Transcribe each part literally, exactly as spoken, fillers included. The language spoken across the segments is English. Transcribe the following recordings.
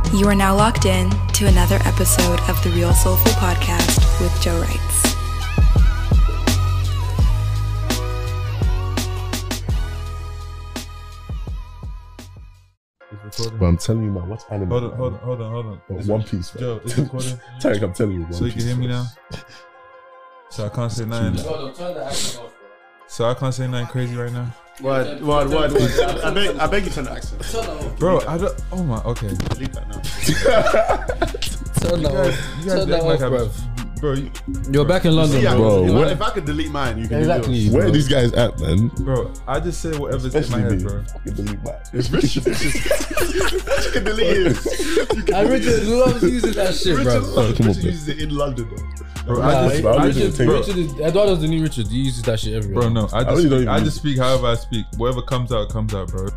You are now locked in to another episode of the Real Soulful Podcast with Joe Wrights. But I'm telling you, man, what's anime? Hold on, hold on, hold on, hold on. Oh, One Piece, man. Joe, is it recording? Tarek, I'm telling you, One So you Piece, can hear me bro. now? So I can't say nothing. So I can't say nothing crazy right now? Word, word, word, word. I beg, I beg you turn the accent. Bro, I don't, oh my, okay. Delete that now. Turn that off. You guys Turn that act like off, I'm- bro. Bro, you, You're back in London, Yeah, bro. Bro, if, what- I, if I could delete mine, you can Exactly. delete Where are bro. these guys at, man? bro, I just say whatever's in my Especially head, me. bro. I can delete mine. yours. Richard, you can delete it. I Richard loves using that shit, bro. Richard, Oh, come on, Richard man. uses it in London, though. Bro, Nah, I just, bro, I'm I just just, gonna bro, Richard is, Eduardo's the new Richard. He uses that shit everywhere. bro, no, I I just, really don't speak, even I use just speak however I speak. Whatever comes out, comes out, bro.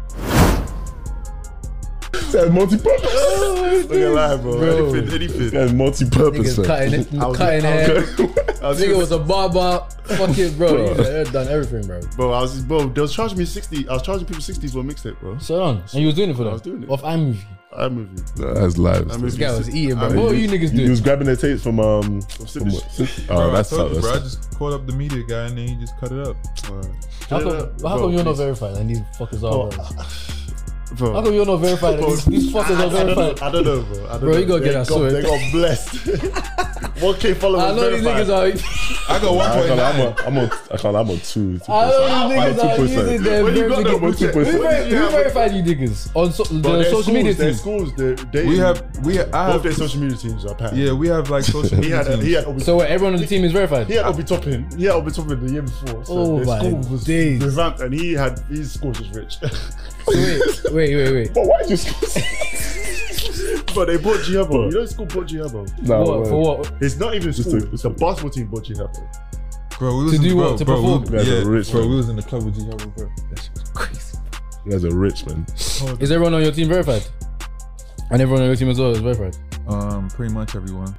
That's multi-purpose. Look at that, bro. Bro. Anything, anything. That's multi-purpose, Niggas man. cutting, it, I was- cutting I hair. was- I was Nigga was a barber. Fuck it, bro. Bro. He's uh, done everything, bro. Bro, I was, bro, they was charging me sixty. I was charging people sixty for a mixtape, bro. So on. And you was doing it for them? I was doing it. Off iMovie. iMovie. That's live. I This movie. guy was eating, bro. I What were mean, you niggas He doing? was grabbing their tapes from um from Sydney. what? Sydney? Bro, Oh, I that's told how. you, bro. I That's just called up the media guy and then he just cut it up. How come, how come you're not verified and these fuckers are, bro? Bro, How come you're not verified and these, these fuckers I, are I, don't know, verified? I don't know, bro. I don't Bro, know. you gotta They get that got, sorted. They got blessed. one K followers. I know these verified. niggas are. I got one I point can't, I'm nine. on, I'm on, I can't, I'm on two. two I know percent. these niggas are two using percent. their When you got verification. them, Who, what you- what ver- you who have? verified you niggas on so, Bro, the their social schools, media their teams? schools, they, they, We have, we have, I both have, their social media teams are packed. yeah, we have like social He media had, teams. he had Obi, So what, everyone on the team is verified? he had Obi Toppin. He had Obi Toppin the year before. So Oh their my school was days. revamped, and he had his school was rich. Wait, wait, wait, wait. But why just? But they bought Giabo. You know, the school bought Giabo. No, What, man. for what? It's not even Just school. a- It's the basketball team bought Giabo. Bro, we was To in, do bro, what? To bro, perform? We, You guys yeah, are rich, bro, man. we was in the club with G, bro. That shit was crazy. You guys are rich, man. Is everyone on your team verified? And everyone on your team as well is verified? Um, pretty much everyone.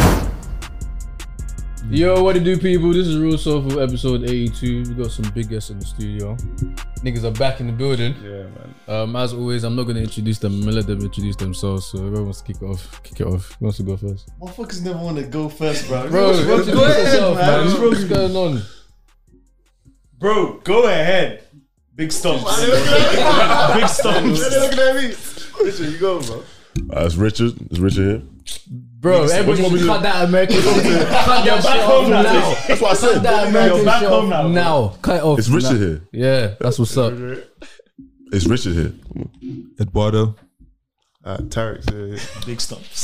Yo, what it do, people? This is Real Soulful episode eighty-two. We got some big guests in the studio. Niggas are back in the building. Yeah, man. Um, as always, I'm not gonna introduce them. I'm gonna let them introduce themselves. So whoever wants to kick it off, kick it off. Who wants to go first? Motherfuckers never want to go first, bro. Bro, introduce go ahead, yourself, man. man. What's going on? Bro, go ahead. Big stumps. Big stumps. Look at me. Richard, you go, bro. Uh, it's Richard. It's Richard here. Bro, What everybody you want me should to cut that American shit. Cut that back shit home off now. now. That's what I Cut said. that American You're back shit home off now, bro. now. Cut it off. It's Richard now. here. Yeah, that's what's up. It's Richard here. Eduardo. Uh, Tarek's here. Big stumps.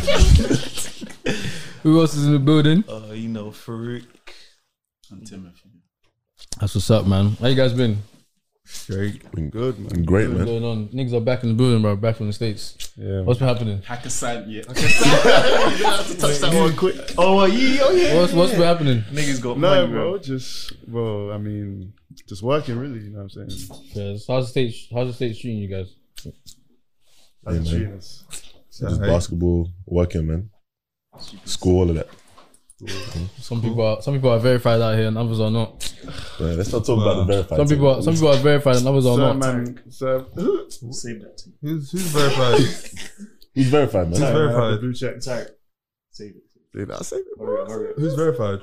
Who else is in the building? Uh, you know, Farouk and Timothy. That's what's up, man. How you guys been? Straight. Good, man. Great, What's man. going on? Niggas are back in the building, bro. Back from the States. Yeah. What's been happening? Hakkasan, yeah. Touch that one quick. Oh, uh, yeah, oh yeah. What's what's been happening? Niggas got No, money, bro. bro. Just, bro. I mean, just working, really. You know what I'm saying? Yes. How's the state? How's the state treating you guys? That's man. genius. Just basketball, working, man. School, all of that. Some people are some people are verified out here, and others are not. Man, let's not talk about the verified. Some people are, some people are verified, and others are So, not. man. So, Save that too. Who's, who's verified? He's verified, man. Who's verified? blue check. Sorry. Save it. Dude, I'll save it. Hurry up, hurry up. Who's verified?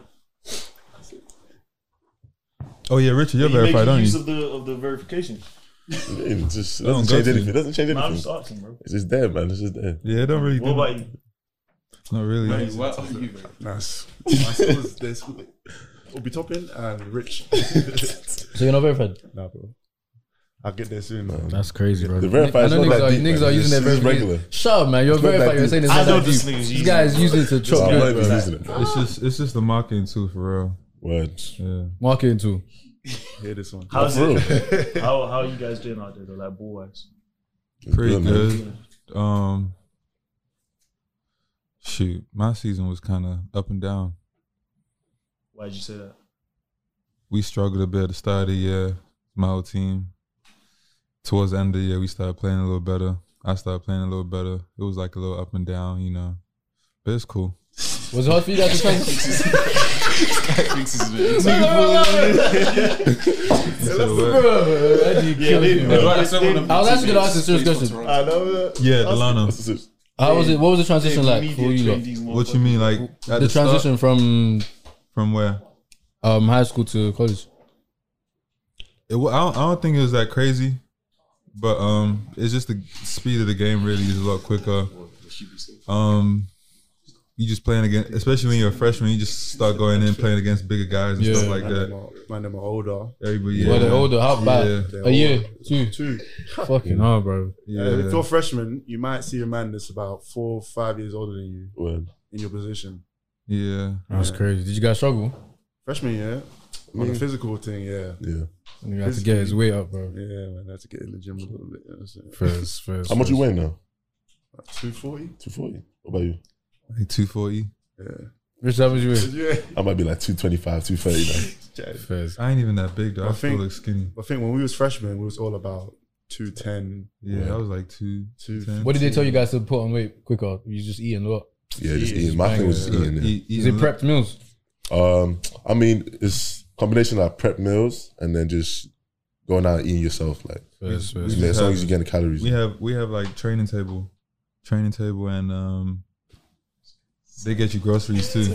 Oh yeah, Richard, you're You verified, making aren't use you? of the of the verification. It just it Don't doesn't go change to anything. me. It doesn't change Nah, I'm anything. just asking, bro. It's just there, man. It's just there. Yeah, it don't really. What do about you? Not really. What are you, bro? Nice. My schools, there's Obi Toppin and Rich. So you're not verified? Nah, bro. I'll get there soon, man. That's crazy, bro. The verified I know is not niggas that are, deep, niggas man. are using their It's just verification. regular. Shut up, man. You're It's not verified. that You're saying it's I not know that this deep. nigga's This using guy it, is bro. using it to chop I'm good, not even bro. using it. It's just it's just the marketing tool for real. Word. Yeah. Marketing too. Hear this one. How's For it? How how you guys doing out there though? Like ball wise? Pretty Good, man. good. Um, shoot, my season was kind of up and down. Why'd you say that? We struggled a bit at the start of the year. My whole team. Towards the end of the year, we started playing a little better. I started playing a little better. It was like a little up and down, you know. But it's cool. Was it hard for you guys to try? Yeah, they- I was actually gonna ask a serious question. I know that. Yeah, Delano. That's it. How was it? What was the transition Hey, like media for you? train Lot? these What you mean, like at The the start? transition from From where? um high school to college. It, wa- I, don't, I don't think it was that crazy, but um, it's just the speed of the game really is a lot quicker. Um, you just playing against, especially when you're a freshman, you just start going in playing against bigger guys and Yeah. stuff like Man, them that. are, man, them are older. Everybody, yeah, Well, they're older. How bad? Yeah. They're A year, older. two, Two. Fucking hell, bro. yeah. Uh, if you're a freshman, you might see a man that's about four, five years older than you Word. in your position. yeah. That's Yeah. crazy. Did you guys struggle? Freshman, yeah. On Mm. the physical thing, yeah. Yeah. You had to get his weight up, bro. Yeah, man, I had to get in the gym a little bit. You know what I'm saying? First, first. How much you weigh now? Like two forty? two forty. What about you? Like two forty. Yeah. Which how much you weigh? Yeah. I might be like two twenty-five, two thirty now. First. I ain't even that big though. I, I still think- look skinny. I think when we was freshmen, we was all about two ten. Yeah, I was like two, Two- ten. What did they tell you guys to put on weight quicker? You just eating a lot. Yeah, just Yeah, eating. My thing was just Uh, eating. eat- Is it eating- prepped meals? Um, I mean, it's combination of prep meals and then just going out and eating yourself. Like, First, we first. yeah, as long have- as you get the calories. We have we have like training table, training table, and um, they get you groceries too.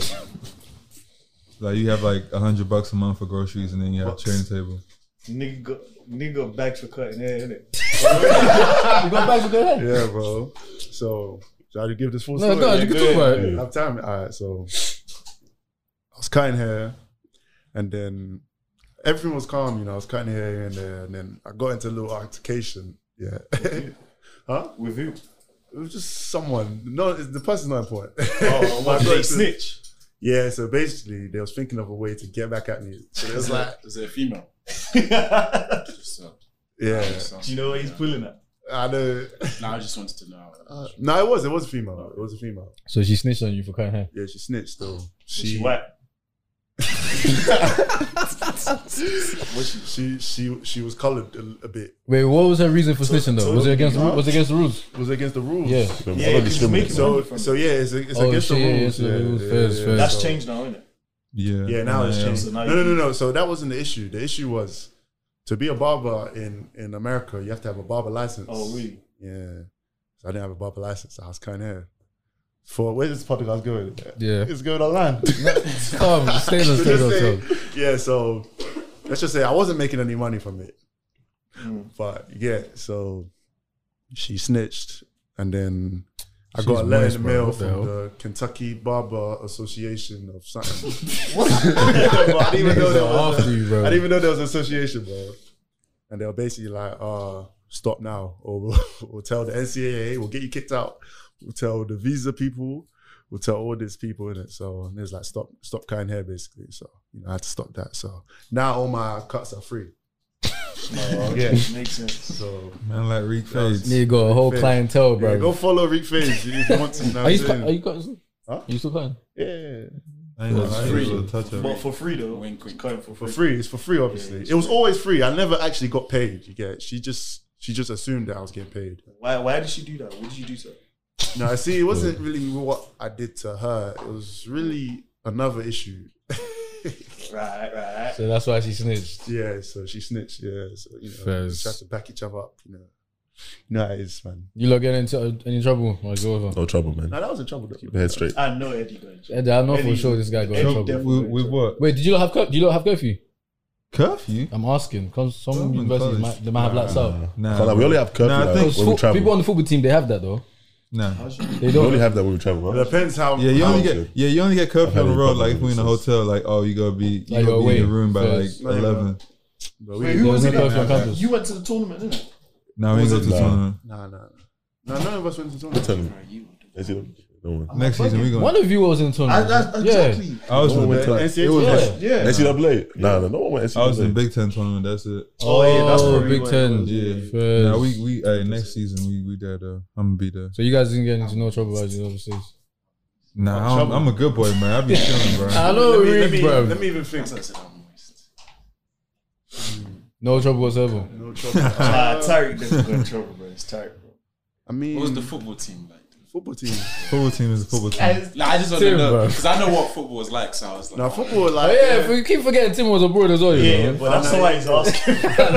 Like you have like a hundred bucks a month for groceries, and then you have Bucks. training table. Nigga got, nigga got bags for cutting hair, innit? You got back to go ahead. Yeah, bro. So, should I give this full No, story? go ahead. You can talk about it. Yeah. Have time. All right, so I was cutting hair, and then everything was calm. You know, I was cutting hair here and there, and then I got into a little altercation. Yeah, huh? With who? It was just someone. No, it's- the person's not important. Oh, I what, got they into- snitch? Yeah, so basically, they was thinking of a way to get back at me. So it was like, Is it a female? Do Just, uh, yeah, you know what he's pulling at? I know. no, I just wanted to know. Uh, no, it was. It was a female. It was a female. So she snitched on you for cutting hair. Yeah, she snitched though. She, She white. she she she she was coloured a, a bit. Wait, what was her reason for snitching though? so- Was it against the huh? ru- was it against the rules? Was it against the rules? Yeah. I'm Yeah, not 'cause he's discriminating. making So money from so it. yeah, it's, it's Oh, against shit, the yeah, rules. yeah, Yeah, so it was yeah, first, yeah, first. That's so- changed now, innit? Yeah, Yeah, now it's Yeah. changed. So now no, you no, no, do- no. So that wasn't the issue. The issue was to be a barber in in America, you have to have a barber license. Oh, really? Yeah. So I didn't have a barber license. So I was cutting hair. For where's this podcast going? Yeah. It's going online. Come, stay on, So stay just on, say- stay on. yeah, so let's just say I wasn't making any money from it. Mm. But yeah, so she snitched, and then I She's got a letter moist, in the bro. mail What the from hell? the Kentucky Barber Association of something. Yeah, but I didn't even know there Niggas are was after a, you, bro. I didn't even know there was an association, bro. And they were basically like, uh, stop now, or we'll, we'll tell the N C A A, we'll get you kicked out. We'll tell the visa people, we'll tell all these people in it. So and it's like stop, stop cutting hair basically. So you know, I had to stop that. So now all my cuts are free. Oh, Yeah. Makes sense. So Man, like Reek Fades. You got a whole Fair. clientele, bro. yeah, go follow Rick Faze if you want to. You know Are what you, I'm cut- saying? are you cutting? Huh? Are you still cutting? Yeah, I ain't gonna It's lie, free. it was a little touch of But it. for free though. Wink, wink. Cutting for for free. free. It's for free, obviously. Yeah, it's It was free. always free. I never actually got paid. You get? She just she just assumed that I was getting paid. Why? Why did she do that? What did you do to her? No, see, it wasn't really what I did to her. It was really another issue. Right, right. So that's why she snitched. Yeah, so she snitched. Yeah, so you know, Fairs. we just have to back each other up. You know, you know how it is, man. You lot getting into any trouble? Or is it over? No trouble, man. No, that was in trouble. Though. Keep your head straight. I know Eddie going. to- Eddie, I know for Eddie- sure this guy got in Eddie trouble. definitely- With, with what? Wait, did you lot have cur- do you lot have curfew? Curfew? I'm asking because some Oh, in universities college. might, they might have blacks out. Nah, So, like, we only have curfew Nah, I like, think when we Fo- travel. people on the football team they have that though. nah. They We don't. only have that when we travel. It Huh? depends how. Yeah, you how only get yeah, you only get I've curfew had on the any road. problems Like if we in a with this. hotel, like oh, you gotta be you Like, gotta you're be in away your room by like first. No, you're eleven. not. But we Wait, didn't- who There was was it? no curfew on campus. You went to the tournament, didn't it? No, we ain't go to the Nah. tournament. Nah, nah, nah. No, none of us went to the What tournament. time? Is it? No one. Next season we One going. of you was in the I, tournament. I, yeah. exactly. I was No in one the went big to ten. N C A A Yeah. tournament. Yeah. N C double A? Nah, nah, no one went N C I was in double A. Big Ten tournament. That's it. Oh, yeah, that's Oh, where we Big went. Ten. Yeah. First. Nah, we we hey, next season we we there though. I'm gonna be there. So you guys didn't get into no trouble about you overseas. Nah, I'm, trouble. I'm a good boy, man. I be chilling, bro. I know, Let me, let, Rick, me, bro. let me even think. That's what I said. I'm moist. No trouble whatsoever. No trouble. Nah, Tyreek doesn't go in trouble, bro. It's Tyreek, bro. I mean, What was the football team like? Football team. Football team is a football team. Like, I just want Tim, to know bro. because I know what football is like. So I was like, No, oh, football Oh like yeah, if we keep forgetting Tim was abroad as well. You Yeah, know? but that's why he's asking.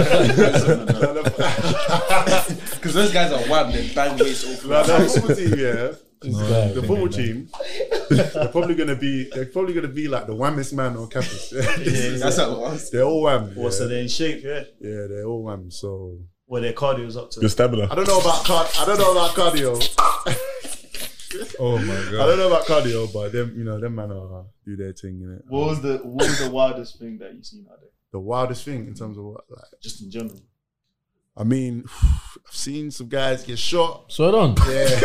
because those guys are wham. They bang waist off. Like, the football team, yeah. This guy. The football team, they're probably gonna be. They're probably gonna be like the whammest man on campus. Yeah, That's how it was. They're all wham. Well, so Yeah. they're in shape, yeah. yeah, they're all wham. So Well, their cardio's up to. Good stamina. I don't know about card. I don't know about cardio. Oh my I god. don't know about cardio, but them, you know, them man are do their thing in it. What was the What was the wildest thing that you seen out there? The wildest thing in terms of what, like, Just in general. I mean, I've seen some guys get shot. Swear on. Yeah.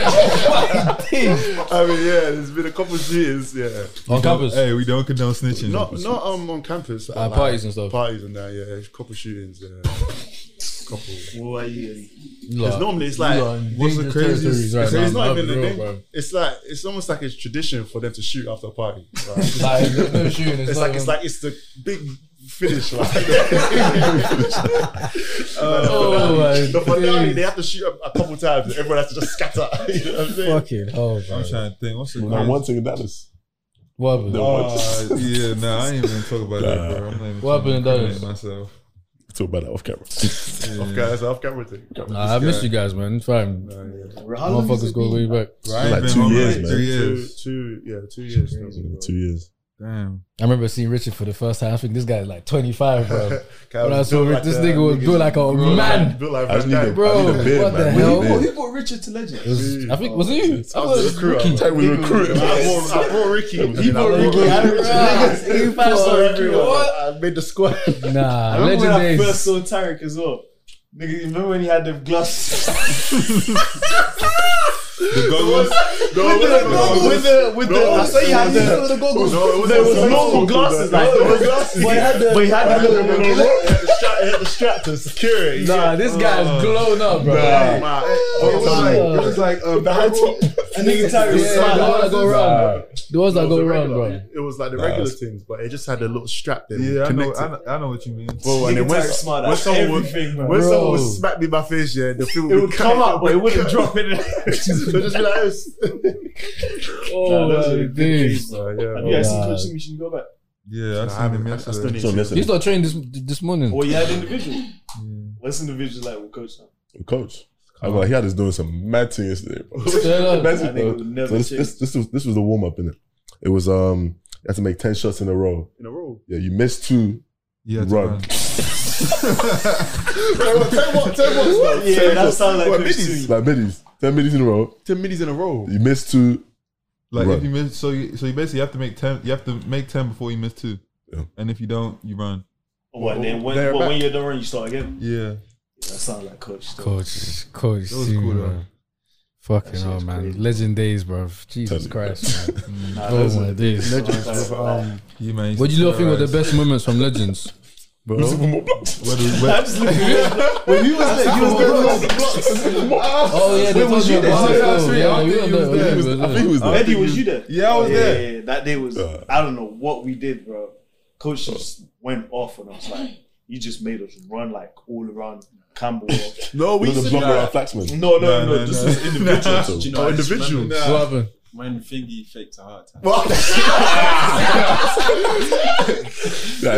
I mean, yeah, there's been a couple of shootings. Yeah. On campus. Hey, we don't condone snitching. Not not um on campus. Uh, parties and stuff. Parties and that. Yeah, a couple shootings. Yeah. Couple. What are you? Because normally it's like. What's the craziest- Right So now, it's not man. even a Real, thing. bro. It's like it's almost like it's tradition for them to shoot after a party. Right? Like, there's no shooting. It's, It's not like it's even- like it's the big finish. Like, Oh my the finale, days. they have to shoot a, a couple times. And everyone has to just scatter. You know what I'm saying? Fucking hell, bro. I'm trying to think. What's the Man, craziest- one thing in Dallas. What happened? Uh, yeah, nah, I ain't even talk about that, bro. I'm not even What happened in trying to Dallas? incriminate myself. Talk about that off camera. Off camera, off camera thing. Nah, I missed you guys, man. It's fine. How long has Motherfuckers it go been? way back. Bro, I ain't Like been two home years, like man. Three Two, years. two, yeah, two years. now. Two years. Damn. I remember seeing Richard for the first time. I think this guy is like twenty-five, bro. Kyle When I was saw built Rich, like this a- nigga was built like a man. Built like I just Van need a, Dijk. Bro, I need a beard, what the man. hell? I need a beard. Who brought Richard to Legend? It was, I think was it you? I was the recruiter. Take me to recruit him. I brought, I brought Ricky. and then I brought brought Ricky. Ricky. He saw everyone. I made the squad. Nah, I remember legend when I days. first saw Tarek as well. Nigga, you remember when he had them glasses? The goggles. No, with the, with the, with the, No, I saw he had it the, was- the goggles. No, it was there was the normal glasses, glasses, like, no, there it was was glasses. But he had the, but he had the little, It had the strap, it had the strap to secure it. Nah, this guy's blown up, bro. Nah, man. It was like, it was like um, the high top. And nigga Tarek was Yeah, the smiling. ones that go around. The ones that It was go the around, regular- bro. It was like the Nah, regular that's- things, but it just had a little strap there. yeah, I know, connected. I know, I know what you mean. Bro, and then Nigga when, Tarek smiled when at someone would, everything, when bro. someone would Bro. smack me in my face, yeah, the film It would come up, but it wouldn't drop in. So just be like this. Oh, Nah, those are my the good days. days, bro. Uh, yeah, Have you guys seen Nah. Coach Simi? Should you go back? Yeah, I Nah, I seen haven't- him I still yesterday. need So to- listen, He's not trained this this morning. Or you had individual. Yeah. What's individuals like with Coach now? coach. I was like, he had us doing some mad thing yesterday, bro. Yeah, Mad I thing, think it bro. would never So this, change. this, this was this was the warm up, innit? It was um, you had to make ten shots in a row. In a row. Yeah, you missed two. Yeah, Run. Ten what? Ten what? Yeah, Ten that what? sounds like What, Coach middies? Simi. Like middies, ten middies in a row. Ten middies in a row. You missed two. Like Run. if you miss, so you so you basically have to make ten. You have to make ten before you miss two, Yeah. and if you don't, you run. What, then when, They're what, back. when you're done, you start again? Yeah, Yeah, that sounds like Coach. Still. Coach, coach, That was Simi, cool, bro. though. Fucking That shit hell, was man. crazy. Legend days, bro. Jesus Tell Christ, man. Nah, Oh those my are- days. Legends Legends. with um, you man. What do you lot think were the best moments from Legends? Bro. Where do, I'm where, just looking at when he was there, he was there. Oh yeah, they Wait, was told me you there? about Oh, it. yeah, that's right. Yeah, I we think were he was there. there. We were I think he was there. Eddie, was you there? Yeah, I was yeah, there. Yeah, yeah. That day was, Uh. I don't know what we did, bro. Coach just went off and I was like, you just made us run like all around Campbell. no, we We used the to do block around that. Flaxman. No, no, No, no, no, this no. was individuals. No. Do you know, Oh, I just individual. remember What happened? when Thingy faked a heart attack. What? Yeah,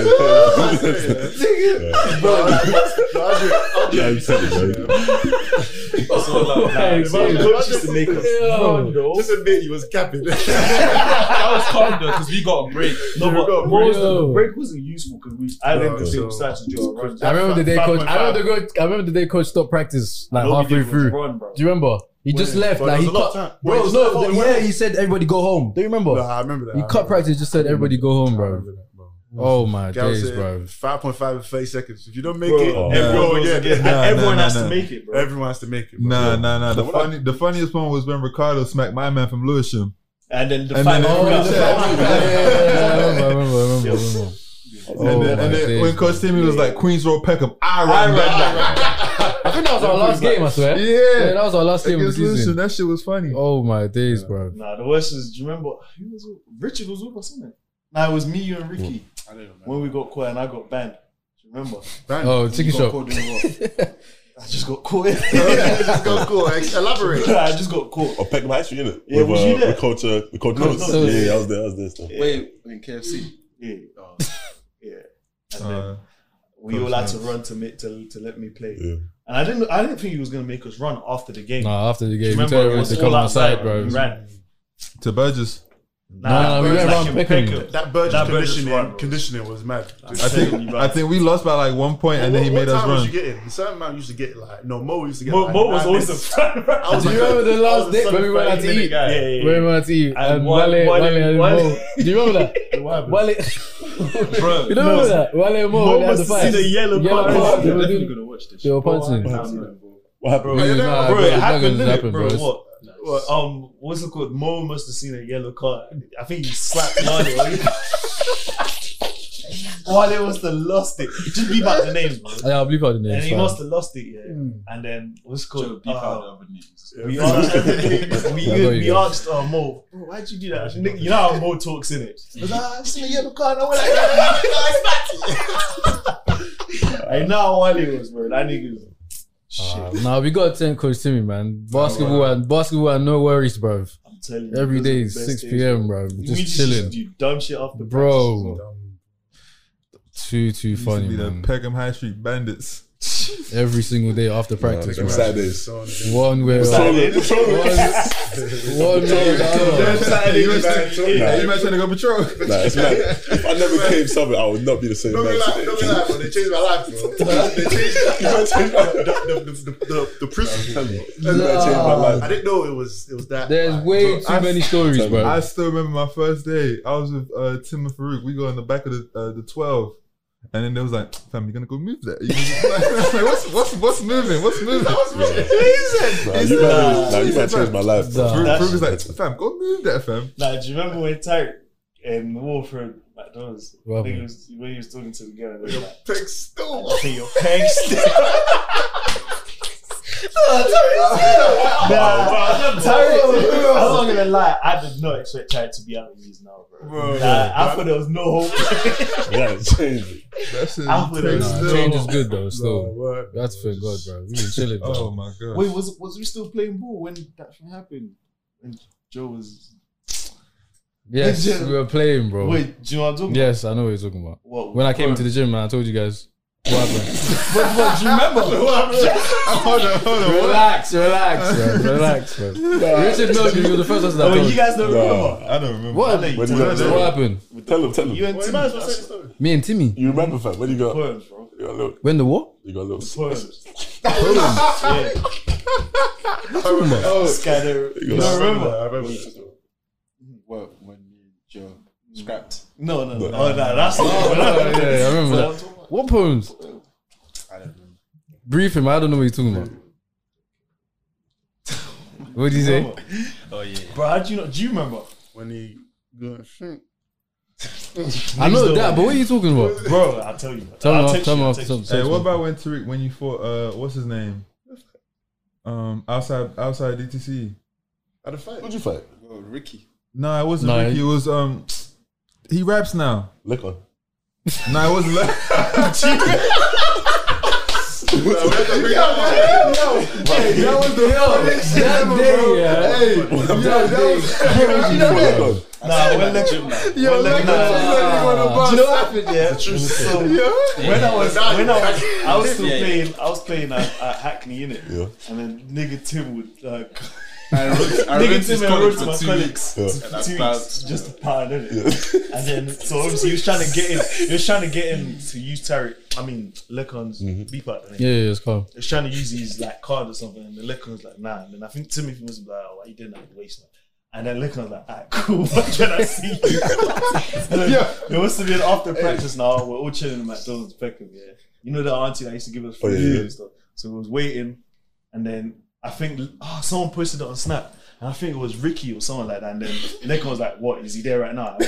Bro, no, I'll do it. I'll do yeah, it. I'm telling you, bro. It's all like that. If I- Coach used to make us Yo. run, though. Just admit you was capping. That was calm though, because we got a break. No, but got what was the, Yo. the break wasn't useful because we I No, didn't the same so- stats to do a run. I remember the day five coach. point I five. remember the coach. I remember the day coach stopped practice like All we halfway did was through. run, bro. Do you remember? He just When? left. But Like there he was a lot cut. of time. Bro, Wait, no, so- the- yeah, he said everybody go home. Do you remember? No, I remember that. He I cut remember practice. Just said everybody go home, that. I bro. remember that, bro. Oh my Gal days, said bro. five point five in thirty seconds. If you don't make Bro, it, Oh. everyone go goes again. again. Nah, And everyone nah, has nah, to nah. make it, bro. Everyone has to make it. Bro. Nah, nah, nah. The So what funny, the funniest one was when Ricardo smacked my man from Lewisham. And then the And fight. then Oh, everyone yeah, said- yeah, yeah, yeah, I remember, I remember, I remember, I remember. Oh, and then, and my then days, when Coach Timmy was like Queens Road Peckham, I I ran ran that. that. I think that was our last game. I swear. Yeah. Yeah, that was our last game of the Against Lewisham, season. that shit was funny. Oh my days, bro. Nah, the worst is, do you remember? Who was it? Richard was with us, wasn't it? Nah, it was me, you, and Ricky. I don't know. When we got caught and I got banned. Do you remember? Bang. Oh, chicken You got shop. caught doing what? I just got caught. Just go cool. Elaborate. I just got caught. Or Peckham High Street, innit? Yeah, with, was uh, you there? With Coach, uh, with Coach Coach Notes. Notes, Yeah, yeah. yeah, I was there. I was there still. Yeah. Wait, in K F C. Yeah, Oh. yeah. And Uh, then we Coach all had to Notes. run to make, to to let me play. Yeah. And I didn't I didn't think he was gonna make us run after the game. Nah, after the game, we Remember, tell it everyone was to all come on the outside, side, bro. We ran. To Burgess. Nah, Nah, we Burgess went around in Peckham. That Burgess That Burgess conditioning, run, bro. conditioning was mad. I think I think we lost by like one point, and then he what, made what us time run. was you getting? Certain man used to get like no Mo used to get. Mo, like Mo was nine always the minutes. front runner. I was Do you like- remember the I last was day the when we went out to minute eat? guy. Yeah, yeah, When yeah. we went out to eat, And and Wale- Wale, Wale- Wale, and Wale- Mo. Do you remember that? Wale, Bro, you don't remember that? Wale and Mo, Mo they had must the have fight. seen the yellow card. card. They I'm were definitely doing- gonna watch this. they were punching. What happened? Bro, Yeah, nah, bro, bro, it it's not happened, gonna didn't happen, it, bro. bro? What? What? Um, what's it called? Mo must have seen a yellow card. I think he slapped Wale. Wale must have lost it. Just beep out the names, bro. Yeah, I'll bleep out the name. And he fine. must have lost it, yeah. And then what's it Joe, called? beef Uh, out the other names. we asked, we, I know you we guys. asked uh, Mo, bro, why'd you do that? You know how Mo talks in it. He was like, ah, I've seen a yellow card. And we're like, no, I know how Wale was, bro. That nigga was shit. Uh, nah, we got to thank Coach Timmy, man. Basketball and basketball and no worries, bro. I'm telling you. Every those day, are the best six days, p.m., bro. We Just just chilling, do dumb shit after bro. practice. Too, too Used to funny, be the man. Peckham High Street Bandits. Every single day after practice, Them bro. Saturdays. One way or Saturday. one, one way or the other. Saturday, You man. imagine- Nah. you might trying to go patrol. Nah, it's like if I never came something, I would not be the same Don't man be like, today. don't be like, bro. They changed my life, bro. They changed the, the, the, the, the, the prison. Tell me. That man changed my life. I didn't know it was it was that. There's like, way Bro, too I- many stories, Tell me. bro. I still remember my first day. I was with uh, Tim and Farouk. We go in the back of the uh, the twelve, and then they was like, "Fam, you gonna go move that?" You gonna- like, what's what's what's moving? What's moving? Nah, you man, nah, you man changed my life. bro. Nah. Farouk Farouk was like, "Fam, go move that, fam." Nah, do you remember when Tyreek and Wolford McDonald's, What when he happened? was when he was talking to the girl, they were like, Pig stool. I think you're paying still. Nah, Tyreek, I'm not gonna lie, I did not expect Tyreek to be out of these now, bro. Bro, Nah, I thought there was no hope. Yeah, it changed it. That shit I thought it was Nah, still- change is good though. No, Still, word. we have to thank God, bro. We been chilling, bro. Oh my god. Wait, was was we still playing ball when that thing happened? When Joe was. Yes, we were playing, bro. Wait, do you know what I'm talking Yes, I know what you're talking about. about? What, When I came what- into the gym, man, I told you guys what happened. But what, do you remember? Hold on, hold on. What? Relax, relax, bro. Relax, bro. Richard knows you were the first person that Oh, told you guys don't Nah. remember? I don't remember. What? I know you When told you us. got- What happened? Tell him, tell him. You and Well, you Timmy, might as well say that's the story. Me and Timmy. You remember, fam? When you got, poems, bro. you got a little, When the what? you got a little, Poems. Poems. Yeah. Scatter. You You got don't a- remember? I remember. Well, when you Joe scrapped. No, no, no. Oh, no, that's Oh, yeah, yeah, I remember So that. What poems? I don't know. Brief him. I don't know what you're talking about. What did you say? Oh yeah. Bro, how do you know? Do you remember? When he go think. I know don't that, know. but what are you talking about? Bro, I'll tell you. Tell me I'll off. text Tell you, me I'll off. text you. Tell- Hey, tell what me. about when Tariq when you fought? Uh, what's his name? Um, outside outside D T C. At the fight. who'd you fight? Oh, Ricky. No, it wasn't No, Ricky. he- It was um, he raps now. Lick on. No, it wasn't. Hey, that was the hell. That day, yeah. Hey, That day. Nah, when Lekin. yo, When like, Lekin- Ah. Do you know what happened? Yeah, so when I was when I was I was still Yeah, yeah. playing I was playing at, at Hackney innit? Yeah. And then nigga Tim would like I wrote, I nigga wrote his Tim and colleagues wrote to for my two colleagues weeks. Yeah. for And two that's weeks bad. just to pound it. And then so obviously he was trying to get in he was trying to get in to use Tariq I mean Lekon's beep out the name. Yeah, yeah, it's calm. He was trying to use his like card or something and the Lekon was like nah and then I think Timothy was like oh, why you doing that waste man. And then Lekon was like, alright, cool, what can I see you? And then Yeah. there must have been after practice now, we're all chilling in McDonald's, Peckham, yeah. You know the auntie that used to give us Oh, food yeah, yeah. and stuff. So we was waiting, and then I think oh, someone posted it on Snap. And I think it was Ricky or someone like that. And then Lekon was like, "What is he there right now?"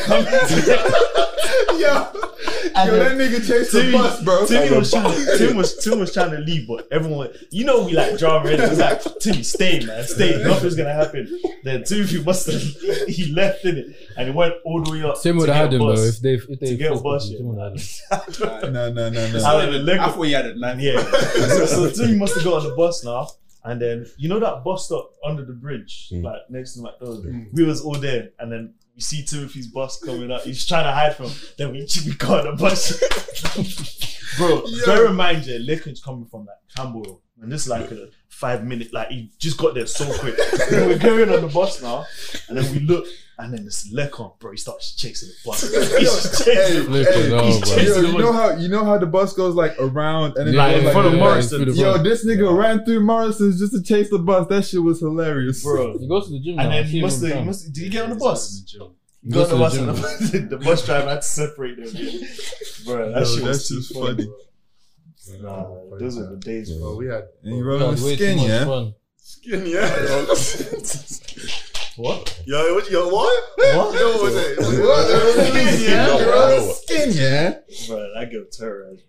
Yo, And yo, then that nigga chased the Timmy, bus, bro. Timmy was trying to, Tim was Tim was trying to leave, but everyone, you know, we like drama. It was like, Timmy, stay, man, stay. Nothing's gonna happen. Then Timothy must have he left in it, and he went all the way up. Tim would to have had get a him, bro. bus. If they, if they To get a fucked bus, with him, Tim would have had him. No, no, no, no. I don't even I thought he had a knife. Yeah. so, so Timmy must have got on the bus now. And then, you know that bus stop under the bridge, Mm. like next to McDonald's? Mm. We was all there. And then we see Timothy's bus coming up. He's trying to hide from him. Then we, we got on the bus. Bro, Yo. bear in mind, yeah, Lacon's coming from like Campbell. And this is like a five minute, like he just got there so quick. And we're going on the bus now. And then we look. And then this Lekon, bro, he starts chasing the bus. He's just chasing the bus. Hey, no, He's bro. chasing Yo, the you bus. know how you know how the bus goes like around and then Yeah, it goes in like front of that? Morrison. through the Yo, front. this nigga ran through Morrison's just to chase the bus. That shit was hilarious, Bro. He goes to the gym And now. then I see he him must all have, the he time. must did he get on the bus? He Got goes on the to bus the and the, the bus driver had to separate them. Bro, that Yo, shit that was shit's too funny. funny. Bro. Nah, those are the days, Bro, bro. we had And you That rolling was with way too skin, much yeah? fun. skin, yeah. What? Yo, what? Yo, what? What? Yo, what was it? What? Skin, Yeah, You bro. rolling with skin, yeah? Bro, that girl terrorized.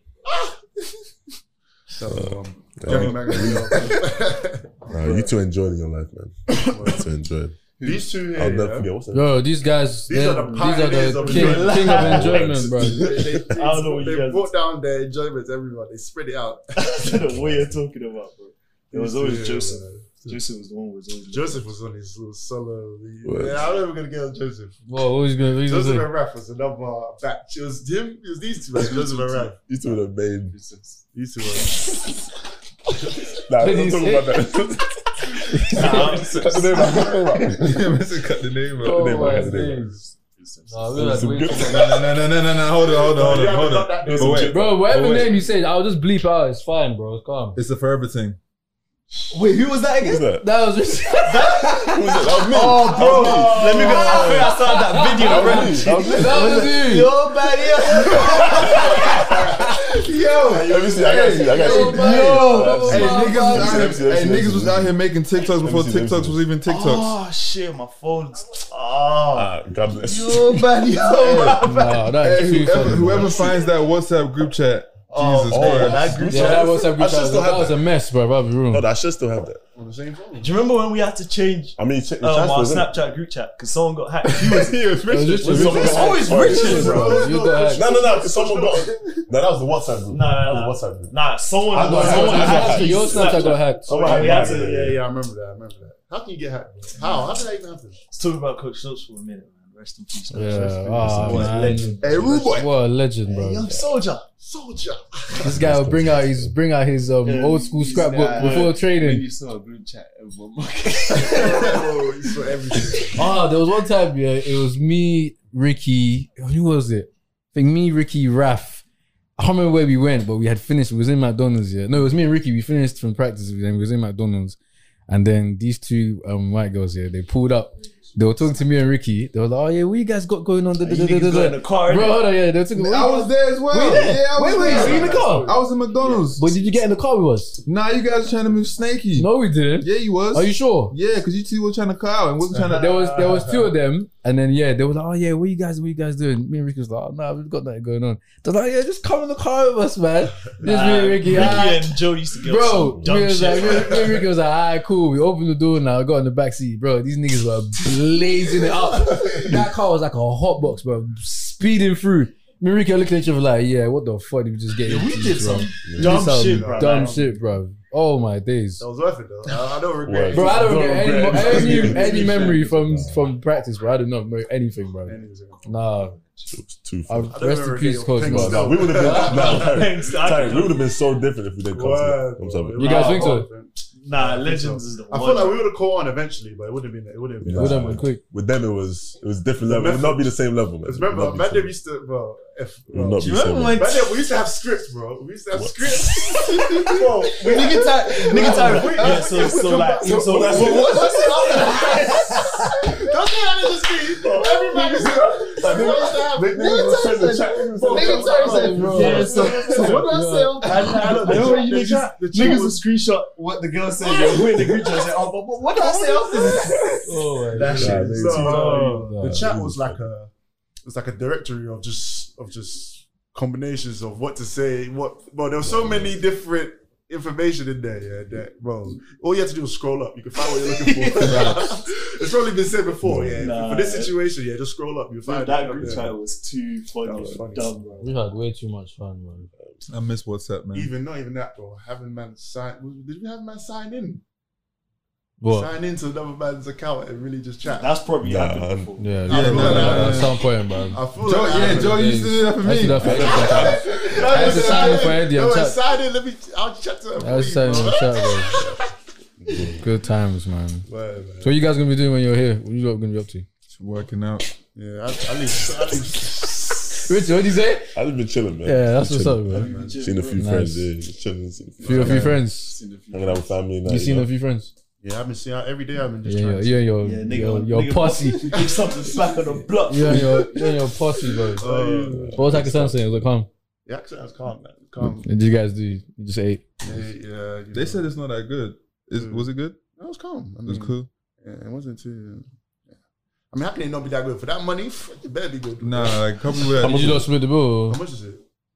Young man. Nah, you two enjoying your life, man. You two enjoying. These two I'll here, never yeah, forget. What's that? Bro, these guys, These they're- are the these are pioneers the of king, enjoyment. king of enjoyment, bro. they, they, I don't know what you they guys- brought down their enjoyments everywhere. They spread it out. I don't know what you're talking about, bro. It was always Yeah, Joseph. man. Joseph was the one who was always Joseph was on his little solo. What? Yeah, I'm never gonna get on Joseph. Whoa, what was gonna, what was Joseph gonna and Raph was another batch. It was him. It was these two. Man. Joseph and Raph. You two are the main. These two were. Nah, Did don't he talk say- about that. Nah, Cut the name out. Cut the name out. Yeah, Mister cut the name say? out. Oh name, my cut the name. days. Nah, we like Some way good- too much. No, no, no, no, no, no. Hold on, hold on, hold Yeah, on, hold but on. not that But dude. wait, Bro, whatever but wait. name you say, I'll just bleep out. It's fine, bro. It's calm. It's a forever thing. wait, who was that Who's again? that? That was just. Who's that? That was me. Oh, bro. Let me go. I think I saw that video, That bro. was me. That was me. That was you. Yo, buddy. Yo, Let me see. I gotta see. I gotta Yo, see. buddy. Yo, Hey, Oh, niggas, my was out God. here, Let me see, let me hey, see, let me niggas see, was let me out see. here making TikToks before see, let me see. TikToks was even TikToks. Oh, shit, my phone's. Oh. Ah, God bless. Yo, buddy. Nah, that Hey, is too whoever, funny. whoever bro. finds that WhatsApp group chat, Oh, Jesus oh, Christ. that group Yeah, chat. that was a I group should chat. still That have was a that. mess, bro. That'd be ruined. No, I should still have that. On the same phone. Do you remember when we had to change I mean, check the um, our transfers. innit? Snapchat group chat because someone got hacked? He was, He was It was rich. just- Someone it's got always hacked. Richard, Oh, bro. shit. You got hacked. No, no, no. Because someone got. No, that was the WhatsApp group. Nah, nah, that nah. was the WhatsApp group. Nah, someone, I got someone hacked. hacked Actually, his your Snapchat got hacked. Someone Yeah, had we had mine, to- yeah. Yeah, yeah, I remember that. I remember that. How can you get hacked? How? How did that even happen? Let's talk about Coach Schultz for a minute, man. Rest in peace, Coach Yeah, Schultz. ah, What a man. legend. Hey, rude boy. What a legend, bro. Young soldier. Soldier. This guy will bring out his bring out his um Yeah, old school he's scrapbook that- before When training. you saw a group chat, everyone Oh, he saw everything. Ah, there was one time, yeah, it was me, Ricky. Who was it? I think me, Ricky, Raf. I can't remember where we went, but we had finished. We was in McDonald's, yeah. No, it was me and Ricky. We finished from practice, and we was in McDonald's. And then these two um, white girls, yeah, they pulled up. They were talking to me and Ricky. They were like, "Oh yeah, what you guys got going on?" Da, da, You da, da, niggas got in da. the car, Bro, innit? hold on, yeah, they were talking. I was there as well. Were you there? Yeah, I was Wait, wait, there. were you in the car? I was in McDonald's. But did you get in the car with us? Nah, you guys were trying to move snaky. No, we didn't. Yeah, you was. Are you sure? Yeah, because you two were trying to cut out and wasn't trying to. There was there was two of them, and then yeah, they were like, "Oh yeah, what you guys, what you guys doing?" Me and Ricky was like, "Oh no, we've got nothing going on." They're like, "Yeah, just come in the car with us, man." Just me and Ricky, Ricky ah. and Joe used to get Bro, some me, dumb was shit. like, me, me and Ricky was like, "Alright, cool." We opened the door now. I got in the back seat, bro. These niggas were blazing it up. That car was like a hot box, bro, speeding through. Me and Ricky are looking at each other like, "Yeah, what the fuck did we just get?" Yeah, we into, did bro? some We dumb did some shit, bro. Dumb Like, shit, bro. Oh my days. That was worth it though. I, I don't regret it. Bro, I don't Don't get any, regret any, it. any memory from from practice, bro. I do not know anything, bro. Nah, It was too I, funny. rest remember in peace, getting Coach pings Scott. No, we would have been. No, Tyre, Thanks, I- Tyre, we would have been so different if we didn't come to Word, that. I'm bro. sorry. You guys think so? Nah, Legends is the I one. feel like we would have caught on eventually, but it wouldn't have been. It wouldn't have been. Nah. Would have been quick. With them, it was it was different The level. It would not be method. the same level, man. Because It would remember, not be the man, same they used to, bro. If, It would bro. not Do be you the same remember level. when? Man, we used to have scripts, bro. We used to have What? scripts. bro, When nigga time, nigga time. Wait, Yeah, wait, so wait, so come like back. so so What- like what- what's it after that? Don't say that in the street. Everybody, Yeah, so, so what do I say? I know, I know when you niggas, niggas will screenshot what the girl said. Yeah, put in the group chat and say, "Oh, but, but what do I say after this?" Oh, That shit. is So, too uh, funny. the chat was like a, it was like a directory of just of just combinations of what to say. What, well, there were so many different information in there. Yeah, that bro, all you have to do is scroll up. You can find what you're looking for. It's probably been said before. Yeah, Nah, for this situation, yeah, just scroll up. You Bro, find that it up group there. chat was too funny. That was funny. Dumb, bro. We had way too much fun, man. I miss WhatsApp, man. Even not even that, bro. Having man sign. Did we have man sign in? What? Sign into another man's account and really just chat. That's probably Nah, happened I'm- before. Yeah, I yeah, feel no, like no, that- no, at some point, bro. I feel Joe, like yeah, that- Joe used to do that for I used to do me. that for everything. I used to sign in for Eddie No, on chat. sign in. Let me. I'll chat to him. I used to sign in on chat, bro. Good times, man. Word, man. So what you guys gonna be doing when you're here? What you lot gonna be up to? Just working out. Yeah, I, I leave. I leave. Richard, what did you say? I've just been chilling, man. Yeah, that's what's up, Chilling. bro. Seen a few Nice. friends, yeah. Just chilling. Seen a few Few, a friends. few friends. Hanging out with family. Now, You seen know. a few friends? Yeah, I've been seeing every day. I've been just Yeah, trying. yeah, to you and your Yeah, nigga, your, your nigga, posse. Big something slack on the block. You and your you and your posse, bro. Uh, What was Pakistan saying? Was it calm? the accent was calm, man. Calm. What did you guys do? You just ate. Yeah, yeah, you They know. said it's not that good. Is, Mm. was it good? That was calm. I It was mean, cool. Yeah, it wasn't too. Yeah. I mean, how can it not be that good for that money? It better be good. Nah, like a couple Did of you not split the bill? How much is it?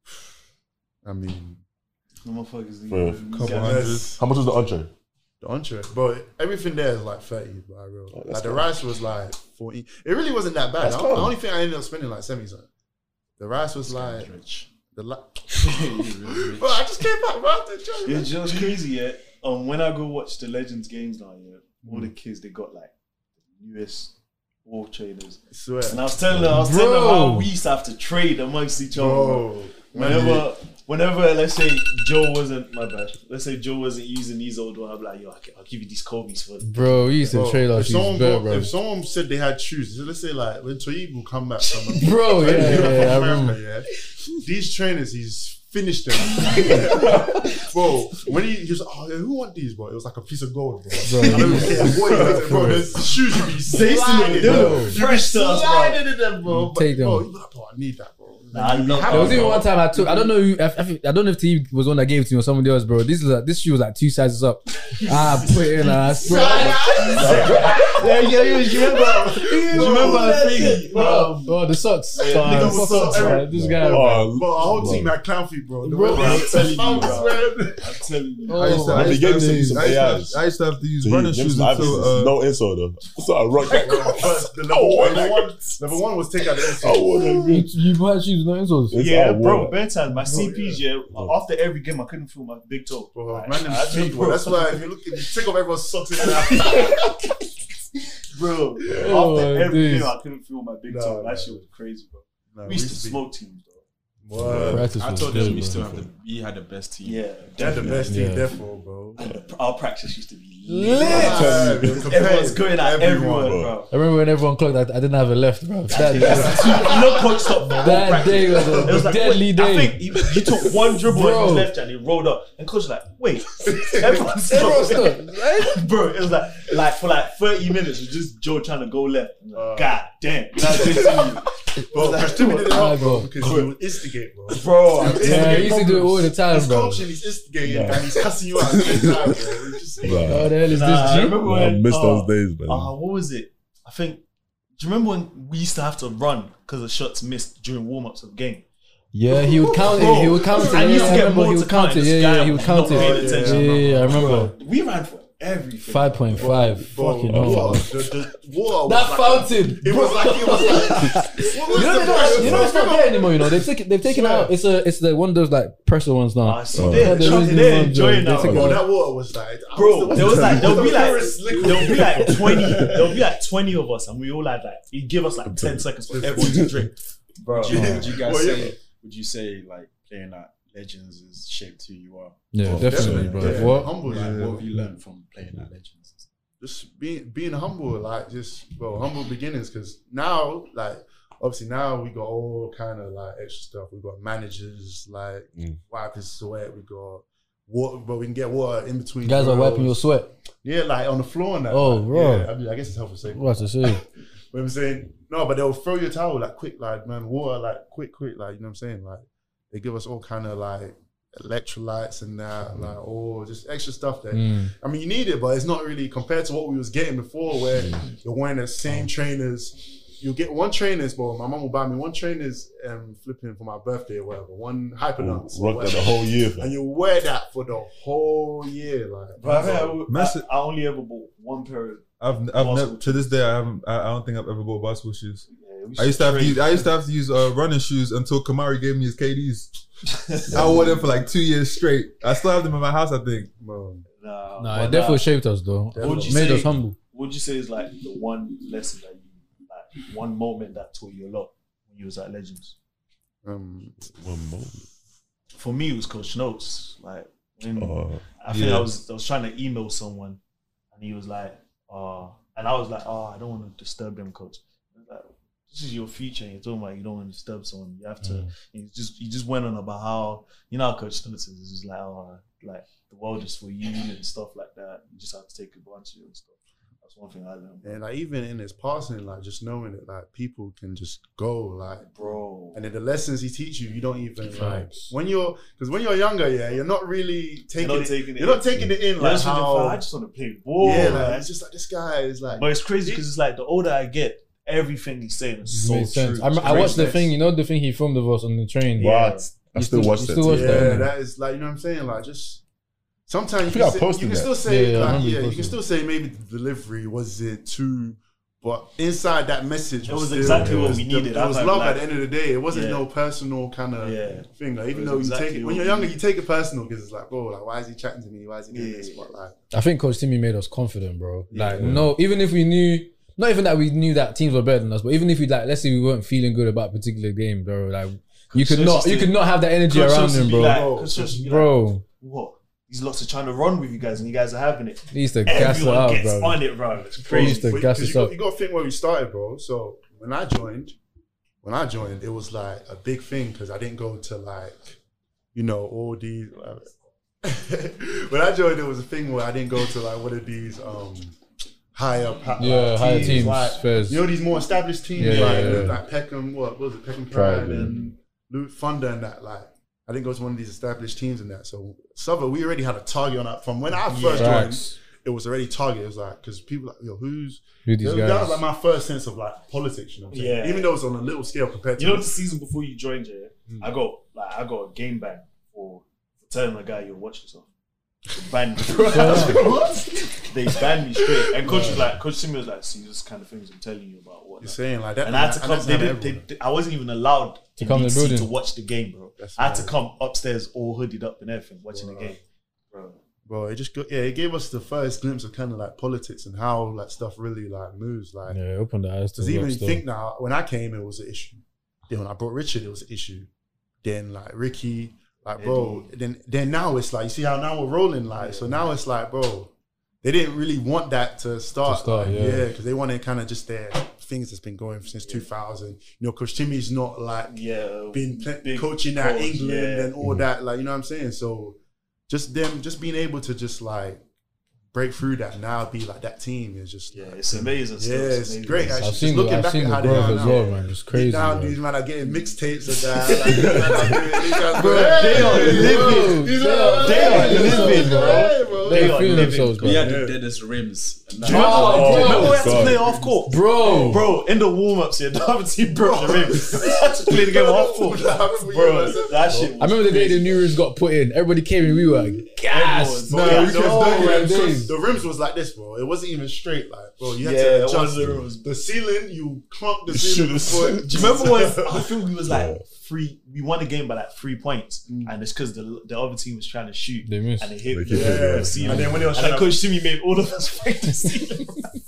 I mean, The motherfuckers. For a couple Yeah. hundred. yes. How much was the entree? The entree, but everything there is like thirty, bro. Real. Oh, that's like the calm. rice was like forty. It really wasn't that bad. That's I, calm. I only think I ended up spending like seventy something. The rice was like the la- Bro, I just came back right after the show. Yeah, you know what's crazy, yeah? Um, when I go watch the Legends games now, yeah, all the kids, they got like U S ball trainers. I swear. And I was telling them, I was telling them Bro. how we used to have to trade amongst each other. Bro. Bro, Whenever, whenever, let's say Joe wasn't, my bad, let's say Joe wasn't using these old ones, I'll be like, yo, I'll I'll give you these Kobe's for Bro, we used to Bro, trade our if shoes someone, bare, bought- bro. if someone said they had shoes, so let's say like when Toyib will come back from a, Bro, yeah, from yeah, yeah, I America, remember. yeah, these trainers, he's finished them. Bro, when he, he was like, oh, yeah, who want these, bro? It was like a piece of gold, bro. Bro, I don't even care what you said, bro. There's shoes you be sliding, They bro. were You be fresh to us, bro. sliding in them, bro. But, Take them. Bro, you be like, bro, I need that, bro. Nah, I love There was that, even bro. one time I took. I don't know. Who, I, I, think- I don't know if T was one that gave it to me or somebody else, bro. This is like, this shoe was like two sizes up. I put it in and I bro, Yeah, yeah, yeah. You remember? You remember the thing? bro, Um, oh, the socks. Yeah, Fuck, nigga with socks, bro. right? This guy. Oh, Bro, our whole team had clown feet, bro. The Bro, way I'm we- telling you, I was bro. wearing- I'm telling you. I used to, Oh, I they used gave to, some- have, to, some I used to, A have, Is. I used to have to use So running you- shoes them until Ivies, uh, no insole though. So I rock that. But the level, Oh, one, like- one, level one was take out the I insole. wanna You, you buy shoes, no insoles. It's Yeah, all bro, water. bare time. My C Ps, yeah, after every game, I couldn't feel my big toe. Bro, Like, man, them I- feet, bro. bro, That's why if you look, if you take off everyone's socks in that. bro, Oh, after every days. game, I couldn't feel my big No, toe. no. That shit was crazy, bro. No, We used to be- smoke teams, though. Word. Practice I was told good, them we bro. still have the we had the best team. Yeah, They're the definitely. best team, Yeah. therefore, bro. And the, our practice used to be Lit. lit. Yeah, Everyone's going at everyone, bro. bro. I remember when everyone clocked that I didn't have a left, bro. That, You know, coach stopped the whole that practice. day was It a was like, deadly wait, day. I think he, he took one dribble Bro. on his left and he rolled up. And coach was like, wait, everyone stopped. Everyone stopped. Bro, it was like, like for like thirty minutes, it was just Joe trying to go left. I'm like, Uh. God damn. That's just you. Bro, Kastumi did it Ah, up, bro, bro. because he would instigate, bro. Bro, I'm He's Yeah, he instigating used to do it all the problems. time, He's bro. coaching, he's instigating, and he's cussing you out at the same time, bro. It's just- Bro, Oh, the hell is Nah, I this G? remember I when, miss uh, those days, man. Uh, what was it? I think. Do you remember when we used to have to run because the shots missed during warm ups of the game? Yeah, he would count it. Bro, He would count it. I Yeah, used to I get remember more he to would count count. it. This Yeah, guy yeah, he would was count not paying it. attention. Yeah, yeah, yeah, I remember. Bro, we ran for everything. Five point five. Bro, Fucking bro, hell. the, the water That was like fountain. It was like it was like. You know, they don't, you know it's not there anymore. You know they've taken they've taken Swear. out. It's a it's the one of those like pressure ones now. Ah, so Oh. they're, Yeah, there is they're one, enjoying Joe. that. They take bro. Oh, out- that water was like, I Bro, was- there was like there'll be like purest liquid. there'll be like twenty there'll be like twenty of us and we all had like he'd give us like ten seconds for everyone to drink. Bro, Would you, would you guys Well, yeah. say? Would you say like playing at Legends has shaped who you are? Yeah, Oh, definitely, definitely, bro. yeah. What? Humble, Like, like, what bro. have you learned from playing at Legends? Just being being humble, like just bro, humble beginnings. Because now, like obviously now we got all kind of like extra stuff. We got managers, like Mm. wiping sweat. We got water, but we can get water in between. You guys are drills. wiping your sweat. Yeah, like on the floor and that. Oh, like, bro. Yeah, I mean, I guess it's health and safety. What to say? What I'm saying, no, but they'll throw your towel like quick, like man, water, like quick, quick, like you know what I'm saying, like they give us all kind of like electrolytes and that, like oh, just extra stuff that Mm. I mean, you need it, but it's not really compared to what we was getting before, where you're wearing the same trainers. You get one trainers, bro. My mom will buy me one trainers, um, flipping for my birthday or whatever. One Hypernauts, or Rock that whatever. the whole year, fam. and you wear that for the whole year, like. But I, think I, would- Messi- I, I only ever bought one pair of. I've I've Basketball never to this day I haven't I, I don't think I've ever bought basketball shoes. Yeah, we I used to have to trade. use I used to have to use uh, running shoes until Kamari gave me his K Ds. I wore them for like two years straight. I still have them in my house, I think. Bro. Nah, Nah, but it definitely nah. shaped us though. What would you Made say? us humble. What would you say is like the one lesson that you, like one moment that taught you a lot when you was at Legends? Um, One moment. For me, it was Coach Notes. Like when Uh, I think yeah. I was I was trying to email someone, and he was like, "Uh," and I was like, "Oh, I don't want to disturb them, Coach." I was like, this is your future. And you're talking about you don't want to disturb someone. You have to. Mm. You just you just went on about how you know how Coach Notes is. It's just like, oh, like the world is for you and stuff like that. You just have to take advantage of it and stuff. That's one thing I learned, and like even in his passing, like just knowing that like people can just go, like bro. and then the lessons he teach you, you don't even like Facts. when you're because when you're younger, yeah, you're not really taking not it. taking it you're not in. taking it in Yeah, like that's what how. I just want to play ball. yeah, man. like it's just like this guy is like. But it's crazy because it's like the older I get, everything he's saying is so Made sense. true. I, I watched the Makes thing, sense. you know, the thing he filmed of us on the train. What? I You still still- watch you that. still watch too. that? yeah, innit? that is like you know what I'm saying. Like just sometimes you think I can, say, posted you can that. still say Yeah, yeah, I like remember you yeah, you can posted still say maybe the delivery was it too. But inside that message, It was still- exactly it what was we the- needed. It I was was love like- at the end of the day. It wasn't Yeah. no personal kind of Yeah. thing. Like even It though was you exactly take it what when you're we younger, needed. you take it personal because it's like, bro, like why is he chatting to me? Why is he doing Yeah. this? But like, I think Coach Timmy made us confident, bro. Like, Yeah. no, even if we knew, not even that we knew that teams were better than us, but even if we like, let's say we weren't feeling good about a particular game, bro. Like, you could Coach not, used you to- could not have that energy Coach around used to him, be bro. like- Bro, Coach used to be like, Bro, what? These lots are trying to run with you guys, and you guys are having it. he used to gas it Everyone up, gets bro. on it, bro. It's He crazy. used to But- gas 'cause us you got, up. you got to think where we started, bro. So when I joined, when I joined, it was like a big thing because I didn't go to like, you know, all these. when I joined, it was a thing where I didn't go to like one of these um higher, pa- Yeah, like, higher teams, like, fairs. you know, these more established teams, Yeah, like, yeah, yeah. like Peckham, what, what was it, Peckham Pride, Pride, and Lut Thunder and that. Like, I didn't go to one of these established teams and that. So Southern, we already had a target on that from when I first joined. Facts. It was already target. It was like because people like, yo, who's Who these that, guys? that was like my first sense of like politics. You know what I'm saying? Yeah. Even though it's on a little scale compared to You know, the season before you joined, yeah, Mm. I got like I got a game ban for, for telling the guy you'll watch yourself. They banned me. They banned me straight. And coach was like, Coach Simi was like, see, this kind of things I'm telling you about. What you're saying like that. and I had to and come. that's They not did, they, everyone. they- I wasn't even allowed to come be to the building. to watch the game, bro. That's I had to mad. come upstairs all hooded up and everything, watching Bro. the game, bro. Bro, it just go, yeah, it gave us the first glimpse of kind of like politics and how like stuff really like moves. Like, Yeah, open the eyes to because the even lot you still. think now, when I came, it was an issue. Then when I brought Richard, it was an issue. Then like Ricky, like bro. Then then now it's like you see how now we're rolling like. So now it's like, bro, they didn't really want that to start. To start, like, yeah. because they wanted kind of just their things that's been going since two thousand. You know, Coach Timmy's not like Yeah, been pl- big coaching at coach, England yeah. and all that, like you know what I'm saying. So just them, just being able to just like break through that now, be like that team is just Yeah, like, it's amazing. yeah, Still. it's amazing. great. Actually, I've just seen the, looking I've back seen at the how they growth are as now. well, man. It's crazy. Now bro. these man are getting mixtapes and that. Like, these man are doing- these guys Bro, go, they are "Hey, living. these They man are- they are living, bro. Hey, bro. They are feel living. themselves, bro. We had Yeah. the deadest rims. And Do you remember, Oh, do you remember bro. we had to God. play off court? Bro. Bro, in the warm ups, yeah, the other team broke the rim. We had to play the game off court. Bro, that shit was I remember the day the new rims got put in. Everybody came and we were gassed. Everyone- No, Yeah, we no, kept dunking man, them. days. The rims was like this, bro. It wasn't even straight, like, bro. You had Yeah, to it adjust wasn't- it was- the ceiling. You clunked the You ceiling should've before. Do you remember when I think we was like Yeah. three? We won the game by like three points, and it's because the the other team was trying to shoot They missed. and they hit They the, keep hitting, the yeah. ceiling. And then when they was and then trying to- Coach Timmy made all of us fight the ceiling.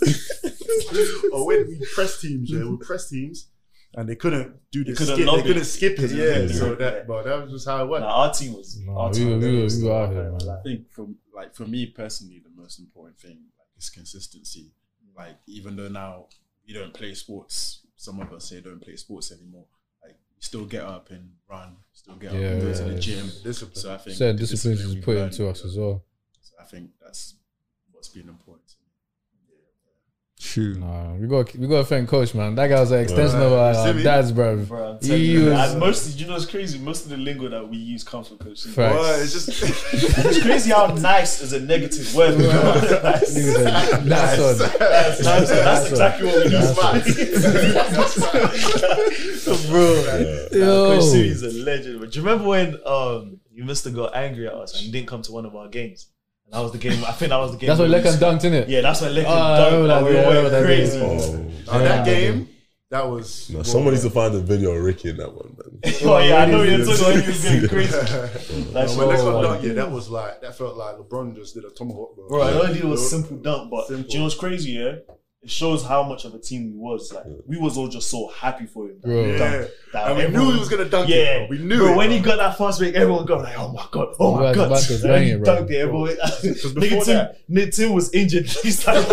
Or when we press teams, yeah, we press teams, and they couldn't do the They couldn't skip. lob They it. couldn't skip it. Couldn't Yeah, lob it. so Yeah. that, but that was just how it went. Nah, our team was. Nah, our we team were- was we were- very we were out strong, here, man. like, I think for like for me personally, the most important thing like is consistency. Like even though now you don't play sports, some of us here don't play sports anymore. Like you still get up and run, still get up Yeah, and go yeah, to the yeah. gym. Discipline. So I think Certain the disciplines discipline is we've put learned, into us as well. So I think that's what's been important to me. Shoot. Nah, we got we got to thank coach, man. That guy was an extension of our, our Jimmy? dad's, bro. Bro, I'm telling He you, was and most, you know, it's crazy. Most of the lingo that we use comes from coaching. facts. Boy, it's just It's crazy how nice is a negative word. Nice. He was a- That's on. That's, that's, that's exactly what we use. Bro, Yo. Coach Sui is a legend. But do you remember when um, you must have got angry at us and you didn't come to one of our games? And that was the game. I think that was the game. That's what where we Lekan dunked, innit? Yeah, that's when Lekan Oh, I remember dunked. that We day, I went remember that crazy. day. Oh, oh, that Yeah. game. That was no, someone needs to find the video of Ricky in that one, man. Oh yeah, I know you're talking about he was going crazy. That's when what- Lekan dunked, yeah, that was like that felt like LeBron just did a tomahawk, bro. Bro, I know it was a simple dunk, but Simple. do you know what's crazy, yeah? It shows how much of a team we was. Like we was all just so happy for him. That Bro. he Yeah, dunked, that and we everyone- knew he was gonna dunk Yeah, it. Bro. We knew bro, it. when bro. he got that fast break, everyone got like, "Oh my god, oh He my was god!" about to And bang he it, bro. dunked it, everyone. before Nigga Tim, that- Nick Tim was injured. He started.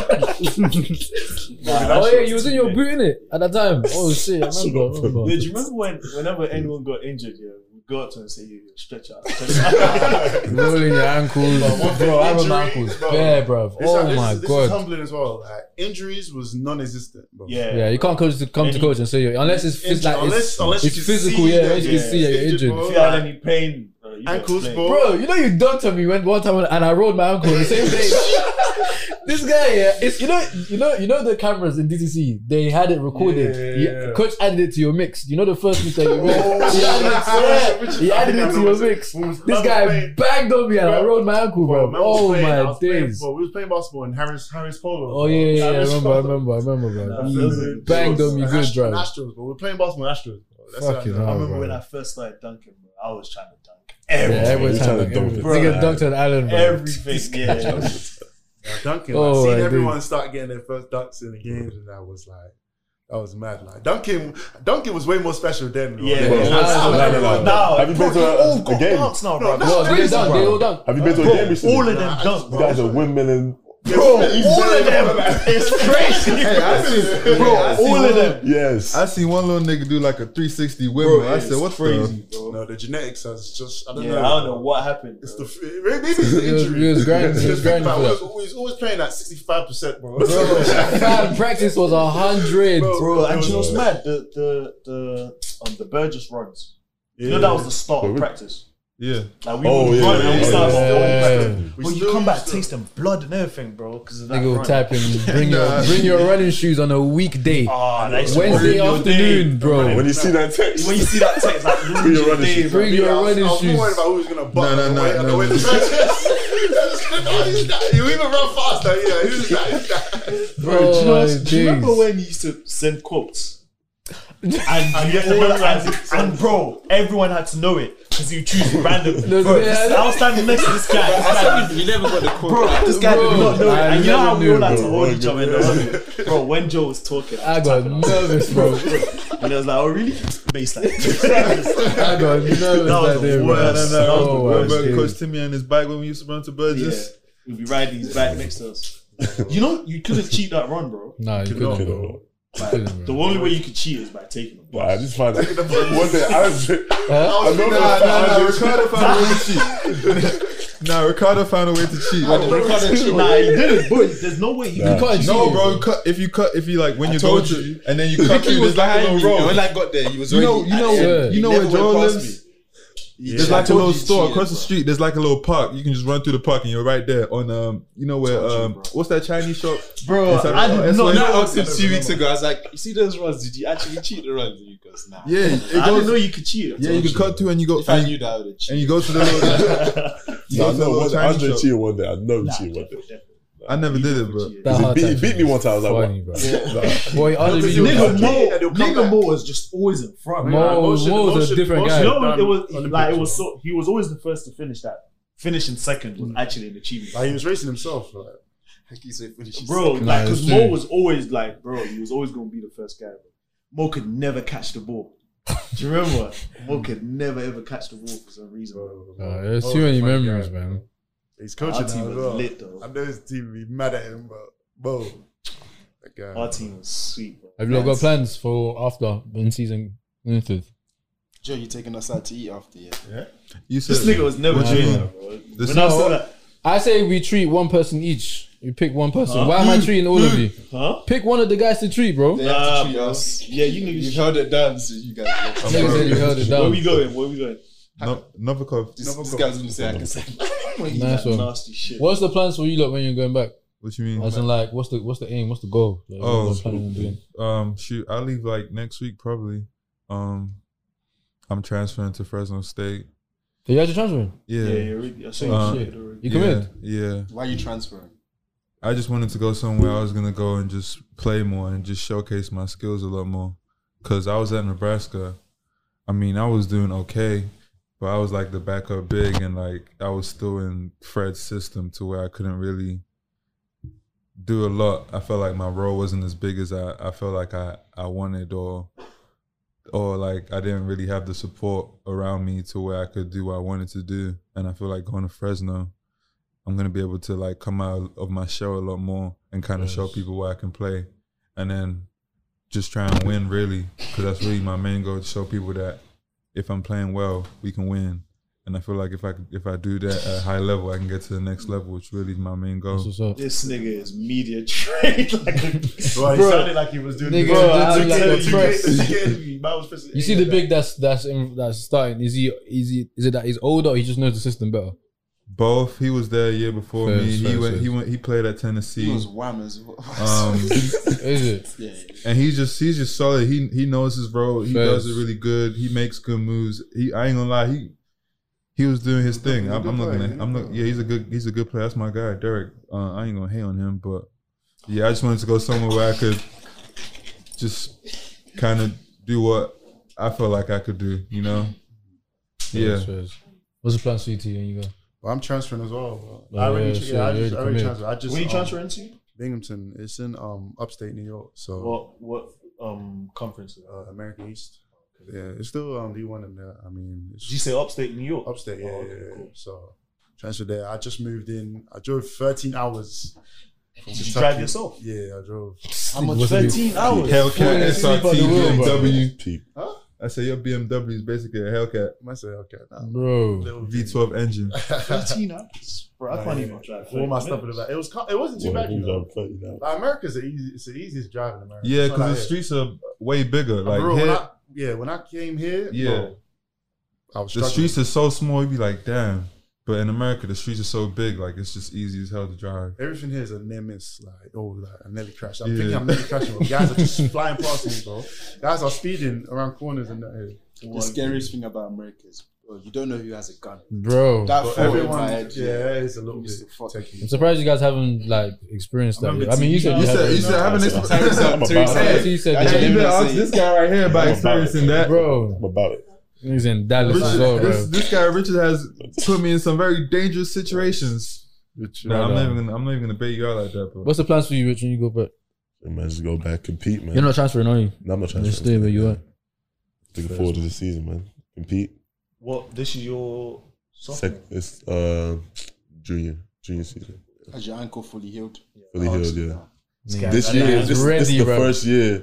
Oh yeah, you was in your boot, innit? At that time. Oh shit, I remember. I remember. Yeah, do you remember when, whenever anyone got injured, yeah, we go up to him and say, "You stretch out, stretch out." Rolling your ankles, bro. I remember my Injury, ankles bro. bare, bro. This- Oh this, my this is god. humbling as well. Like injuries was non-existent, bro. Yeah, Yeah, you can't coach to come to Any- coach and say unless it's, it's like unless, it's, unless it's you can physical, see yeah. that, Unless you can see that you're injured. bro. if you had any pain, bro, you Ankles, better bro. Bro, you know you dunked on me when one time and I rolled my ankle the same day. This guy, yeah, it's you know, you know, you know the cameras in D T C. They had it recorded. Yeah. He- coach added it to your mix. You know the first mix that you made. he added it, yeah, he added it to your mix. This guy banged on me and I rolled my ankle, bro. man, we was Oh playing- I my was playing- days. bro, we was playing basketball in Harris Harris Polo. Oh yeah, yeah, yeah. I Harris remember, I Polo. remember, I remember, bro. Nah, He those are- banged on me And good, Astros, bro. and Astros, bro. We're playing basketball in Astros, bro. That's Fucking how I hell. I remember bro. when I first started dunking, bro. I was trying to dunk Yeah, everything. everyone's You're trying trying to to dunk. dunk it. Nigga dunked on Allen, bro. Everything, yeah. Yeah, dunking. Oh, like, I seeing do. everyone start getting their first dunks in the games, and that was like, that was mad. Like dunking, dunking was way more special then. bro. Yeah, Bro, yeah. no, no, no, no. Now, Have you been to a, all a got game? dunks now, bro. No, Well, they Crazy, dunk, bro. they all dunk. Have you been to a Bro, game recently? all of them Nah, I dunk, just- You bro. guys are windmilling. Bro, all of them. It's crazy. Bro, all of them. Yes. I seen one little nigga do like a three sixty windmill. I said, "What's crazy, the?" bro? No, the genetics has just, I don't Yeah, know. I don't know what happened. It's bro. the maybe it's the He was- injury. he was grinding- he was Just grinding think for about it. that. He was always playing at sixty-five percent, bro. Bro, fam, practice was a hundred. Bro, Bro, it and was- you know what's mad? The the the um the Burgess runs. You know Yeah. that was the start But of we- practice. Yeah. Like we Oh, would yeah, run yeah, and we yeah, started yeah. filming Yeah. practice. We But you still come back used to- tasting blood and everything, bro, because of that. Nigga will run. type in bring your bring your running shoes on a weekday. Ah, that used to Wednesday ruin your afternoon, day. bro. When you see that text, When you see that text, like Bring ruin your your running day, shoes. bro. Bring your I was, running I was shoes. more worried about who was gonna butt No, no, on the no, way- on the no, way no. to practice. You even run faster, yeah. Who's that? Who's that? Bro, do you, know, Oh, do you remember jeez. when you used to send quotes? And, you all, and, and bro, everyone had to know it because you choose randomly. No, Bro, yeah. this- I was standing next to this guy. This guy You never got the quote. bro, this guy Bro, did not know it. I And you know how never we all knew, had to bro. hold each other in the huddle. Bro, when Joe was talking, I was got tapping us. nervous, bro. And I was like, oh, really? Baseline. I got nervous That was that day, the bro. worst. That was the Oh, my worst. Remember days. Coach Timmy and his bike when we used to run to Yeah. Burgess? He'll be riding his back next to us. You know, you couldn't cheat that run, bro. Nah, you Could couldn't, not, bro. Like, couldn't, the bro. only way you could cheat is by taking a But I bus. just find that one day I was, Huh? I know Nah, that nah, nah. I was- Ricardo found a way to cheat. Nah, Ricardo found a way to cheat. Nah, he didn't, but there's no way he Nah. could. can't No, cheat, bro. Cut, if you cut, if you like, when I you go told to, you. and then you cut Ricky through, was there's like a behind me, little and road. when I got there, he was You know, already. you know, Yeah. you know Never where Joel went past lives. me. There's Yeah, like I a told little you store cheated, across the bro. street. There's like a little park. You can just run through the park and you're right there on um, you know where Told you, um, bro. what's that Chinese shop? Bro, Inside I the- did that's not where- know. I asked him two weeks ago. I was like, "You see those runs? Did you actually cheat the runs?" And he goes, "Nah." Yeah, it I didn't know goes. you could cheat. I Yeah, told you can cut through and you go If I and, knew that, I would have and cheated. you go to the little. you No, I go to the know little one day. Chinese Andre shop. cheated one day. I know he Nah, cheated one day. definitely, definitely. I never did it, but That He hard beat, he time beat me one time. I was like, funny, what? bro. Nah. Boy, Andre Because you you Nigga Nigga Mo, Mo- and they'll come nigga back. Mo was just always in front. Mo- man. Mo was a motion- different motion guy. You know, done it was on the like it picture. was so. He was always the first to finish that. Finishing second was actually an achievement, Like he was racing himself. Like, Like he said, finish his bro. second. Like Nah, because it's Mo true. was always like, bro, he was always going to be the first guy. Bro. Mo could never catch the ball. Do you remember? Mo could never ever catch the ball for some reason, bro. Uh, there's Mo's too a many funny memories, guy. man. he's coaching Our team now as was well. lit, though. I know his team would be mad at him, but Bo, that guy. Our team was sweet, bro. Have you lot got plans for after when season entered? Joe, you taking us out to eat after? Yeah. you This said nigga was never What you doing mean? that, bro. The When I snow- saw that, I I say we treat one person each. We pick one person. Huh? Why am I treating all of you? Huh? Pick one of the guys to treat, bro. They have Nah, to treat bro. us. Yeah, you niggas. You've held it down, so you guys. Niggas said you held it Where down. we going? Where we going? No, Novikov. This, this guy's gonna say I can say. Nice one. Nasty shit. What's the plans for you lot when you're going back? What you mean? As in, like, what's the what's the aim? What's the goal? Like, what Oh, you planning on doing? um, shoot, I leave like next week probably. Um, I'm transferring to Fresno State. So you guys are transferring? Yeah, Yeah, yeah, already. I saw you Uh, shit already. You committed? Yeah, yeah. Why are you transferring? I just wanted to go somewhere I was gonna go and just play more and just showcase my skills a lot more. Cause I was at Nebraska. I mean, I was doing okay, but I was like the backup big, and like I was still in Fred's system to where I couldn't really do a lot. I felt like my role wasn't as big as I, I felt like I, I wanted, or or like I didn't really have the support around me to where I could do what I wanted to do. And I feel like going to Fresno, I'm gonna be able to like come out of my shell a lot more and kind of Yes. show people where I can play, and then just try and win really, because that's really my main goal, to show people that if I'm playing well, we can win. And I feel like if I if I do that at a high level, I can get to the next level, which really is my main goal. That's what's up. This nigga is media trained. Like, Bro, he Bro. sounded like he was doing Nigga, the bro, I I was like like the press. press. You see the big that's that's in, that's starting. Is he is he is it that he's older or he just knows the system better? Both. He was there a year before Fair, me. fair, he went. fair. He went. He played at Tennessee. He was wham as well. Um, Is it? yeah, and he's just he's just solid. He he knows his role. He Fair. does it really good. He makes good moves. He I ain't gonna lie. He he was doing his thing. He's a I'm, good I'm not player, gonna. he's a I'm good not. Yeah, he's a good. He's a good player. That's my guy, Derek. Uh, I ain't gonna hate on him, but yeah, I just wanted to go somewhere where I could just kind of do what I felt like I could do. You know? Yeah. Fairs, fairs. What's the plan for you T, when you go? Well, I'm transferring as well. Bro. Oh, I already, yeah, yeah, so I you just, already I already committed. transferred. I just Where you um, transferring to? Binghamton. It's in um upstate New York. So What what um conference? uh, American East. Yeah, it's still um D one in there. I mean, it's Did you say upstate New York? upstate. Yeah, Oh, yeah, okay, yeah. cool. So transferred there. I just moved in. I drove thirteen hours. from Did you Kentucky. drive yourself? Yeah, I drove. How much? Wasn't it- Thirteen hours. Hellcat, S R T, B M W. Peep. I say your B M W is basically a Hellcat I say okay. Nah, Bro. little V twelve engine. Thirteen hours, bro. I Nah, can't yeah. even drive. All my thirty stuff in the minutes. back. It was. co- It wasn't too Well, bad. You who's know. on thirty now? Like, America's the easy. It's the easiest driving in America. Yeah, It's not because the like streets are way bigger. here. Like Bro, when here, I, yeah, when I came here, Yeah. bro, I was the struggling. streets are so small. You'd be like, damn. But in America, the streets are so big. Like it's just easy as hell to drive. Everything here is a near miss. Like, oh, like I nearly crashed. I'm Yeah. thinking I'm nearly crashing. But guys are just flying past me, bro. Guys are speeding around corners and that. Here. the scariest thing about America is, bro, you don't know who has a gun. Bro. That But thought in everyone, my head, yeah, it's a little bit Used to fuck. techie. I'm surprised you guys haven't like experienced that. I remember yet. I mean, you said you, You had said, it. you said, I haven't I'm experienced about that. it. Hey, you said Hey, that. Hey, you better Say- ask this guy right here about I'm about experiencing it. that. Bro. I'm about it. He's in Dallas as Richard, well, bro. this, this guy Richard has put me in some very dangerous situations. Which, Nah, I'm Right not on. even gonna, I'm not even gonna bait you out like that, bro. What's the plans for you, Rich, when you go back? Yeah, man, just go back, compete, man. You're not transferring, are you? No, I'm not trying You to stay where you are. Looking forward to the season, man. Compete. What? This is your sophomore? Sec- it's uh junior junior season. Has your ankle fully healed? Fully Oh, healed, yeah. Nigga, This that year, man's this, ready, this is the bro. first year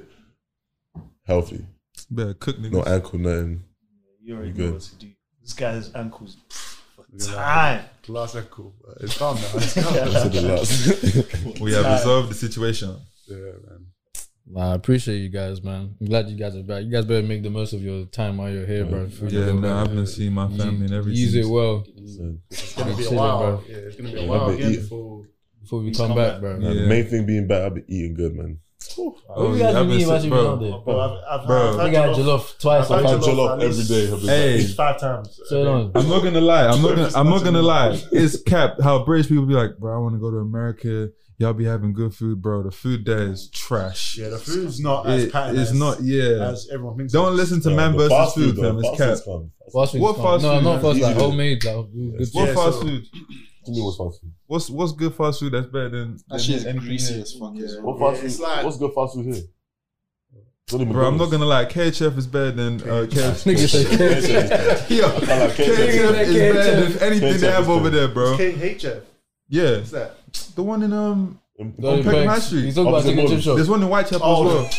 healthy. Better cook niggas. No ankle, nothing. You already You know good. what to do. This guy's ankles for Look at that. time. Glass echo. It's calm now. It's calm. That's the last. We have resolved the situation. Yeah, man. Nah, I appreciate you guys, man. I'm glad you guys are back. You guys better make the most of your time while you're here, bro. Before you Yeah, go man, back. I've been seeing my family and everything. Use it well Listen, It's gonna be a Chilling, while. bro. Yeah, it's gonna be a Yeah, while I've been again eating. before. before we He's come come back, back. bro. nah, Yeah. The main thing being back, I've been eating good, man. What Oh, you yeah, guys I've been been eating while sick, you bro. been out there? Bro, I've, I've, Bro, I've I had think I had jollof. jollof twice I've or had five Jollof jollof at every least- day. I've been Hey. At least five times. So long. I'm not gonna lie. I'm not gonna. I'm not gonna lie. It's capped. How British people be like, bro, I want to go to America. Y'all be having good food, bro. The food there is trash. Yeah, the food's not as It- patterned it's as, not. Yeah. as everyone thinks. Don't listen to man the versus fast food, though, fam. It's fast food's capped. calm. Fast food. What fast no, food, not man? fast, like Easy to- homemade. Like, good What Yeah, fast so- food? To me, what's fast food? What's what's good fast food that's better than, That than shit is anything greasy here? as fuck as well. What Yeah, fast it's food? like- What's good fast food here? It's only Bro, I'm not McDonald's. gonna lie. K H F is better than uh, K F C. Nigga say Yo, like K K H H F F. is better than anything K H F they have is over good. there, bro. K H F. Yeah, What's that? the one in um Um, Go on to Peckham High Banks. Street. He's talking about Opposite chicken chip Morton's. shop. There's one in Whitechapel Oh. as well.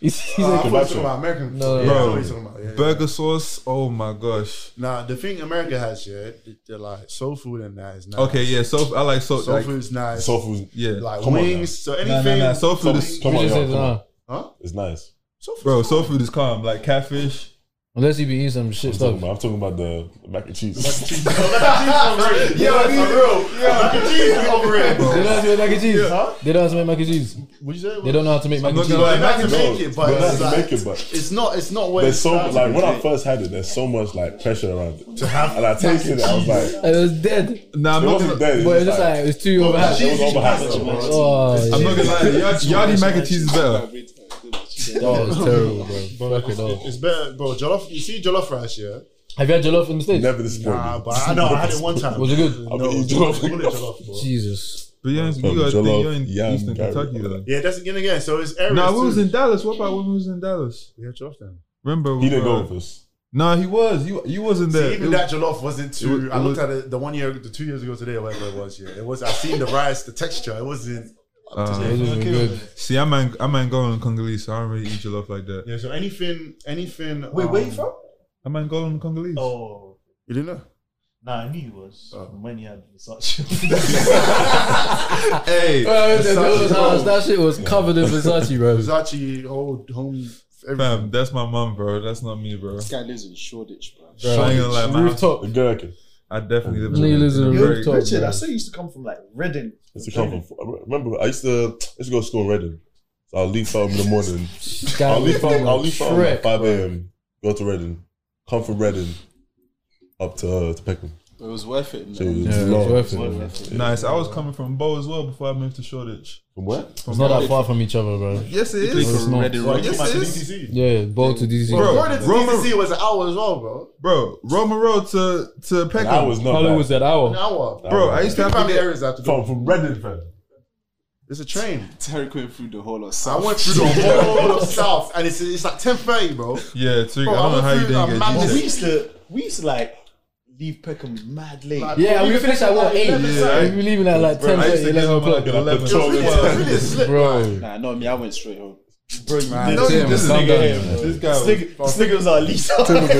He's, he's Uh, like, I thought you were talking about American. No, yeah, no, I know bro. what you're talking about. Yeah, yeah. Burger sauce. Oh my gosh. Nah, the thing America has, yeah, they're like soul food and that is nice. Okay, yeah. So I like soul. Soul like, food's nice. Soul food, yeah, like Come on wings. So Nah, anything. nah, nah. Soul food is come on, Richard y'all, says, come on. nah. Huh? It's nice. Soul food. bro. Soul food is calm. Like catfish. Unless you be eating some shit I'm stuff. talking, about, I'm talking about the mac and cheese. Yo, that's real. Yo, mac and cheese is overrated, bro. They don't know how to make mac and cheese. Huh? They don't know how to make mac and cheese. What you say? They don't know how to make mac and not cheese. gonna lie, They know how to make it, but But it's that's like, make it, but it's not. It's not what there's it's so supposed like to when be. I first had it, there's so much like pressure around it. To have and I tasted it, I was like, It was dead. Nah, I'm it not wasn't gonna. dead. But it was It's just like, it was too overhyped. it was overhyped. bro. Oh, I'm not gonna lie. Yard- Yardie mac and cheese is better. that was terrible, bro. Fuck it all. It's better, bro. Jollof. You see jollof rice, yeah? Have you had jollof in the States? Never disappointed. Nah, but I know I had it one time. Was it good? I've No, been eating jollof, jollof. bullet jollof, bro. Jesus. But you, you From gotta think jollof, you're in yam, Eastern carrot, Kentucky all though. that. Yeah, that's again again. So it's areas. Nah, we was too. in Dallas. What about when we was in Dallas? We had jollof then. Remember? He didn't uh, go with us. Nah, he was. You you wasn't there. See, even It that jollof wasn't too. it was- I it looked was- at it the one year, the two years ago today, or whatever it was. Yeah, it was. I seen the rice, the texture. It wasn't. Uh, It wasn't even good. See, I'm man, I'm man going Congolese, so I don't really eat jollof like that. Yeah. So anything, anything. Wait, where um, you from? I'm man going Congolese. Oh, You didn't know? nah, I knew he was. Oh. When he had Versace. Hey, Bro, that, that, was, that shit was covered in Versace, bro. Versace, whole home. fam, Everything. that's my mom, bro. That's not me, bro. This guy lives in Shoreditch, bro. I ain't gonna lie, my house, Rooftop. The gherkin. I definitely live Nigga lives in a a rooftop. very- Top, Richard, bro. I saw you used to come from like Reading. It's a come from. I remember, I used to, I used to go to school in Reading. So I'll leave home in the morning. Guy I'll leave from home. I'll leave home Shrek, at five bro. a.m. Go to Reading. Come from Reading up to uh, to Peckham. It was worth it. So Man. it's Yeah, long. it's worth it. Nice. I was coming from Bow as well before I moved to Shoreditch. From where? It's not that far from each other, bro. Yes, it It's is, not. Reading Well, Road. you Yes, came out it to is. D T C. Yeah, bowl to D C. Bro, Going to Roma- D T C was an hour as well, bro. bro. Roma Road to to Peckham. That was not How long bad. was that An hour? hour. Bro, I used to Think have about to the get. areas I have to go. from from Reading, fam. It's a train. Tarek went through the whole of I South. went through the whole of South, and it's it's like ten thirty, bro. Yeah, Tariq, Bro, I don't I know how went you through didn't a get madness. Jesus. We used to, we used to like leave Peckham mad late. Like, Yeah, we we finished at what, eight? Yeah. We were leaving at like ten I used thirty, to get eleven home like o'clock. eleven, Patrol twelve. It was really a slip, Bro. Nah, not me. I went straight home. Bro, you Man, did that's it. him, This calm nigga down, here, man. bro. This guy This nigga, this nigga was our Lisa.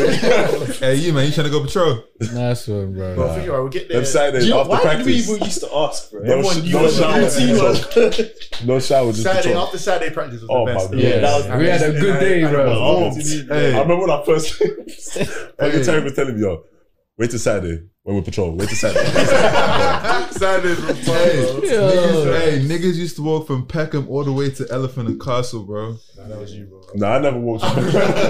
Hey, you man, you trying to go patrol? Nice one, bro. Bro, figure out, we get there. Them Saturdays You know, after why do we practice. even used to ask, bro? No Everyone sh- knew no what the shower, routine no was. No shower, just Saturday patrol. after Saturday practice was Oh the my best. God. Yeah, that was We had a good day, bro. Oh, Hey. I remember when I first. Fucking Terry was telling me, yo, wait till Saturday when we patrol. Wait till Saturday. Saturdays was fun, Hey, bro. niggas, hey, niggas used to walk from Peckham all the way to Elephant and Castle, bro. Nah, that was you, bro. Nah, I never walked. I You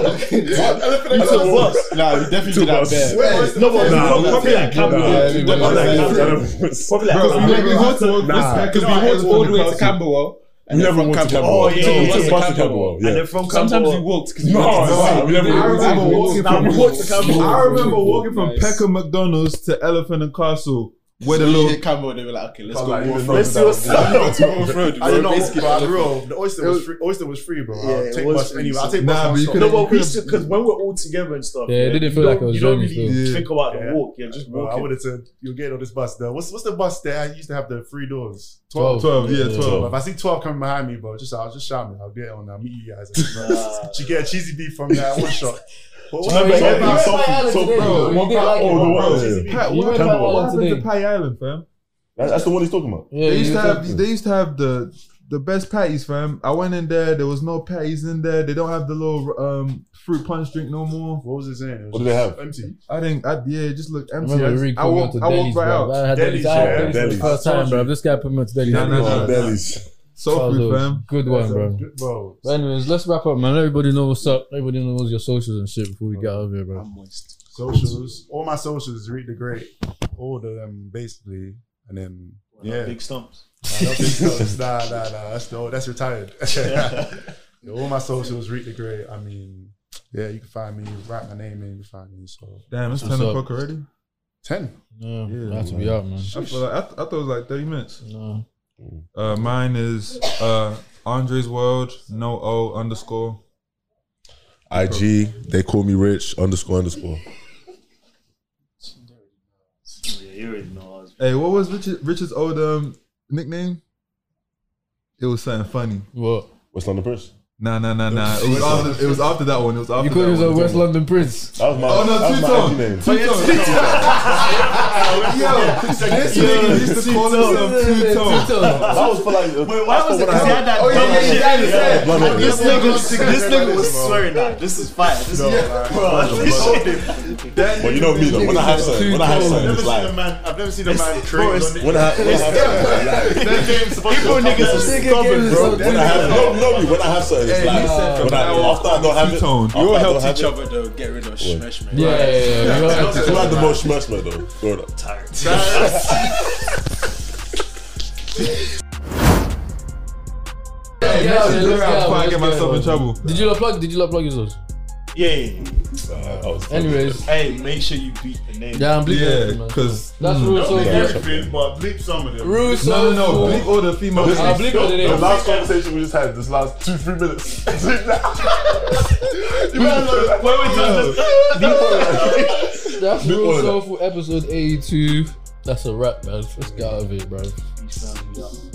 never took walked. bus. Nah, we definitely Two did that bus. bear. Wait, No, but Nah, probably nah, like Campbell. nah, Yeah, nah, probably nah, like nah, Campbell. I never- Probably like Bro, Campbell. we, we walked to Nah. because Because we walked all the way to Camberwell. We never from went to Camberwell. Camberwell. Oh, yeah, We took yeah, a yeah, bus to Camberwell. Camberwell. And Yeah. then from Sometimes Campbell, we walked because we No, went to nah, we never I remember walked. walking Nah, from we walked to Campbell. I remember walking from Nice. Peckham McDonald's to Elephant and Castle with a When you little. hit Camberwell, they were like, okay, let's I'm go like, Wolf even Road. Let's see what's up. Let's go Wolf Road. I didn't know, Basically, but bro, the oyster was free. Oyster was free, bro. Yeah, I'll it take was bus free, anyway. I'll so- take Nah, bus. but you non-stop. could've- No, but we used to, because when we're all together and stuff, Yeah, it didn't you feel don't- like I was you don't journey really still. think about Yeah. the walk. You're just Bro, I walking. would have said you're getting on this bus there. What's what's the bus there? I used to have the three doors. twelve. twelve, yeah, Yeah. twelve. If I see twelve coming behind me, bro, just I'll just shout me. I'll get on. I'll meet you guys. Nah. She get a cheesy beef from that one shot. But Remember, what you about went Sophie? by Island So, today, bro, though. You what didn't about like it, oh, the bro. one? Yeah. Pat, You what went happened, by what Island happened to today. Patty Island, fam? That's that's the one he's talking about. Yeah, They used you to said- have they used to have the the best patties, fam. I went in there, there was no patties in there. They don't have the little um fruit punch drink no more. What was his name? It was What do they have? Empty. I didn't. I, yeah, it just looked I empty. remember I, Rick just, I put me walked. onto I Delis, walked right bro. out. I had Delis, Delis, I had yeah, Delis for the Delis. first time, bro. This guy put me onto Delis. Nah, nah, nah. Oh, Delis. So That was free, a fam. Good one, bro. Bro, But anyways, let's wrap up, man. Everybody know what's up. Everybody knows your socials and shit before we get out of here, bro. I'm moist. socials. All my socials, Read the Great. All of them, basically. And then, yeah. Big stumps. Nah, no big stuff. Nah, nah, nah. That's the that's retired. Yeah, all my socials, Read the Great. I mean, yeah, you can find me. Write my name in. You can find me. So Damn, it's What's ten up? o'clock already. ten. Yeah, Yeah, I have to be out, man. I feel like I, th- I thought it was like thirty minutes. No. Uh, mine is uh Andre's World, no O underscore. I G. They call me Rich underscore underscore. Yeah, you already know ours. Hey, what was Richard Richard's old um nickname? It was something funny. What? West London Prince. Nah, nah, nah, nah. It was after. It was after that one. It was after. You called that yourself one. West London Prince. That was my. Oh no, that was two my tone. name. Two tone. Yo, this nigga used to call himself two tone. That was for like. Wait, why was it? Because he had that Oh yeah, double yeah, shit. yeah, yeah. Blood on This it. nigga, this nigga was swearing that this is fire. This No, is man. bro. This shit. But you know me though. When I have something, when I have something, I've it's never seen a like. man. I've never seen a man Bro, train. it's- When I when I have something, it's like. People niggas are stubborn, bro. When I have, no, no, me. When I have something, it's Hey, like. he said from When I, now on, after I don't have it, two-tone. after We all I don't helped have each it, other though get rid of Shmesh, man. Yeah, yeah, yeah. We all had to who had the most shmeshma though? Word up. Hey, Yeah, let's yeah, get let's out go, before I let's get go. myself in trouble. Did you lot plug? Did you lot plug yourselves? Yeah, yeah, Anyways, yeah. Hey, make sure you beat the name. yeah, I'm bleeping Yeah, everything, man. because That's mm, real Don't bleep soulful. everything, but bleep some of them. Real no, soulful. no, no. Bleep all the female. Listen, I'll bleep all the the names. last conversation we just had, this last two, three minutes. you better know that. Wait, wait, just That's Bleep all real of that. soulful episode eighty-two. That's a wrap, man. Let's get out of here, bro. just-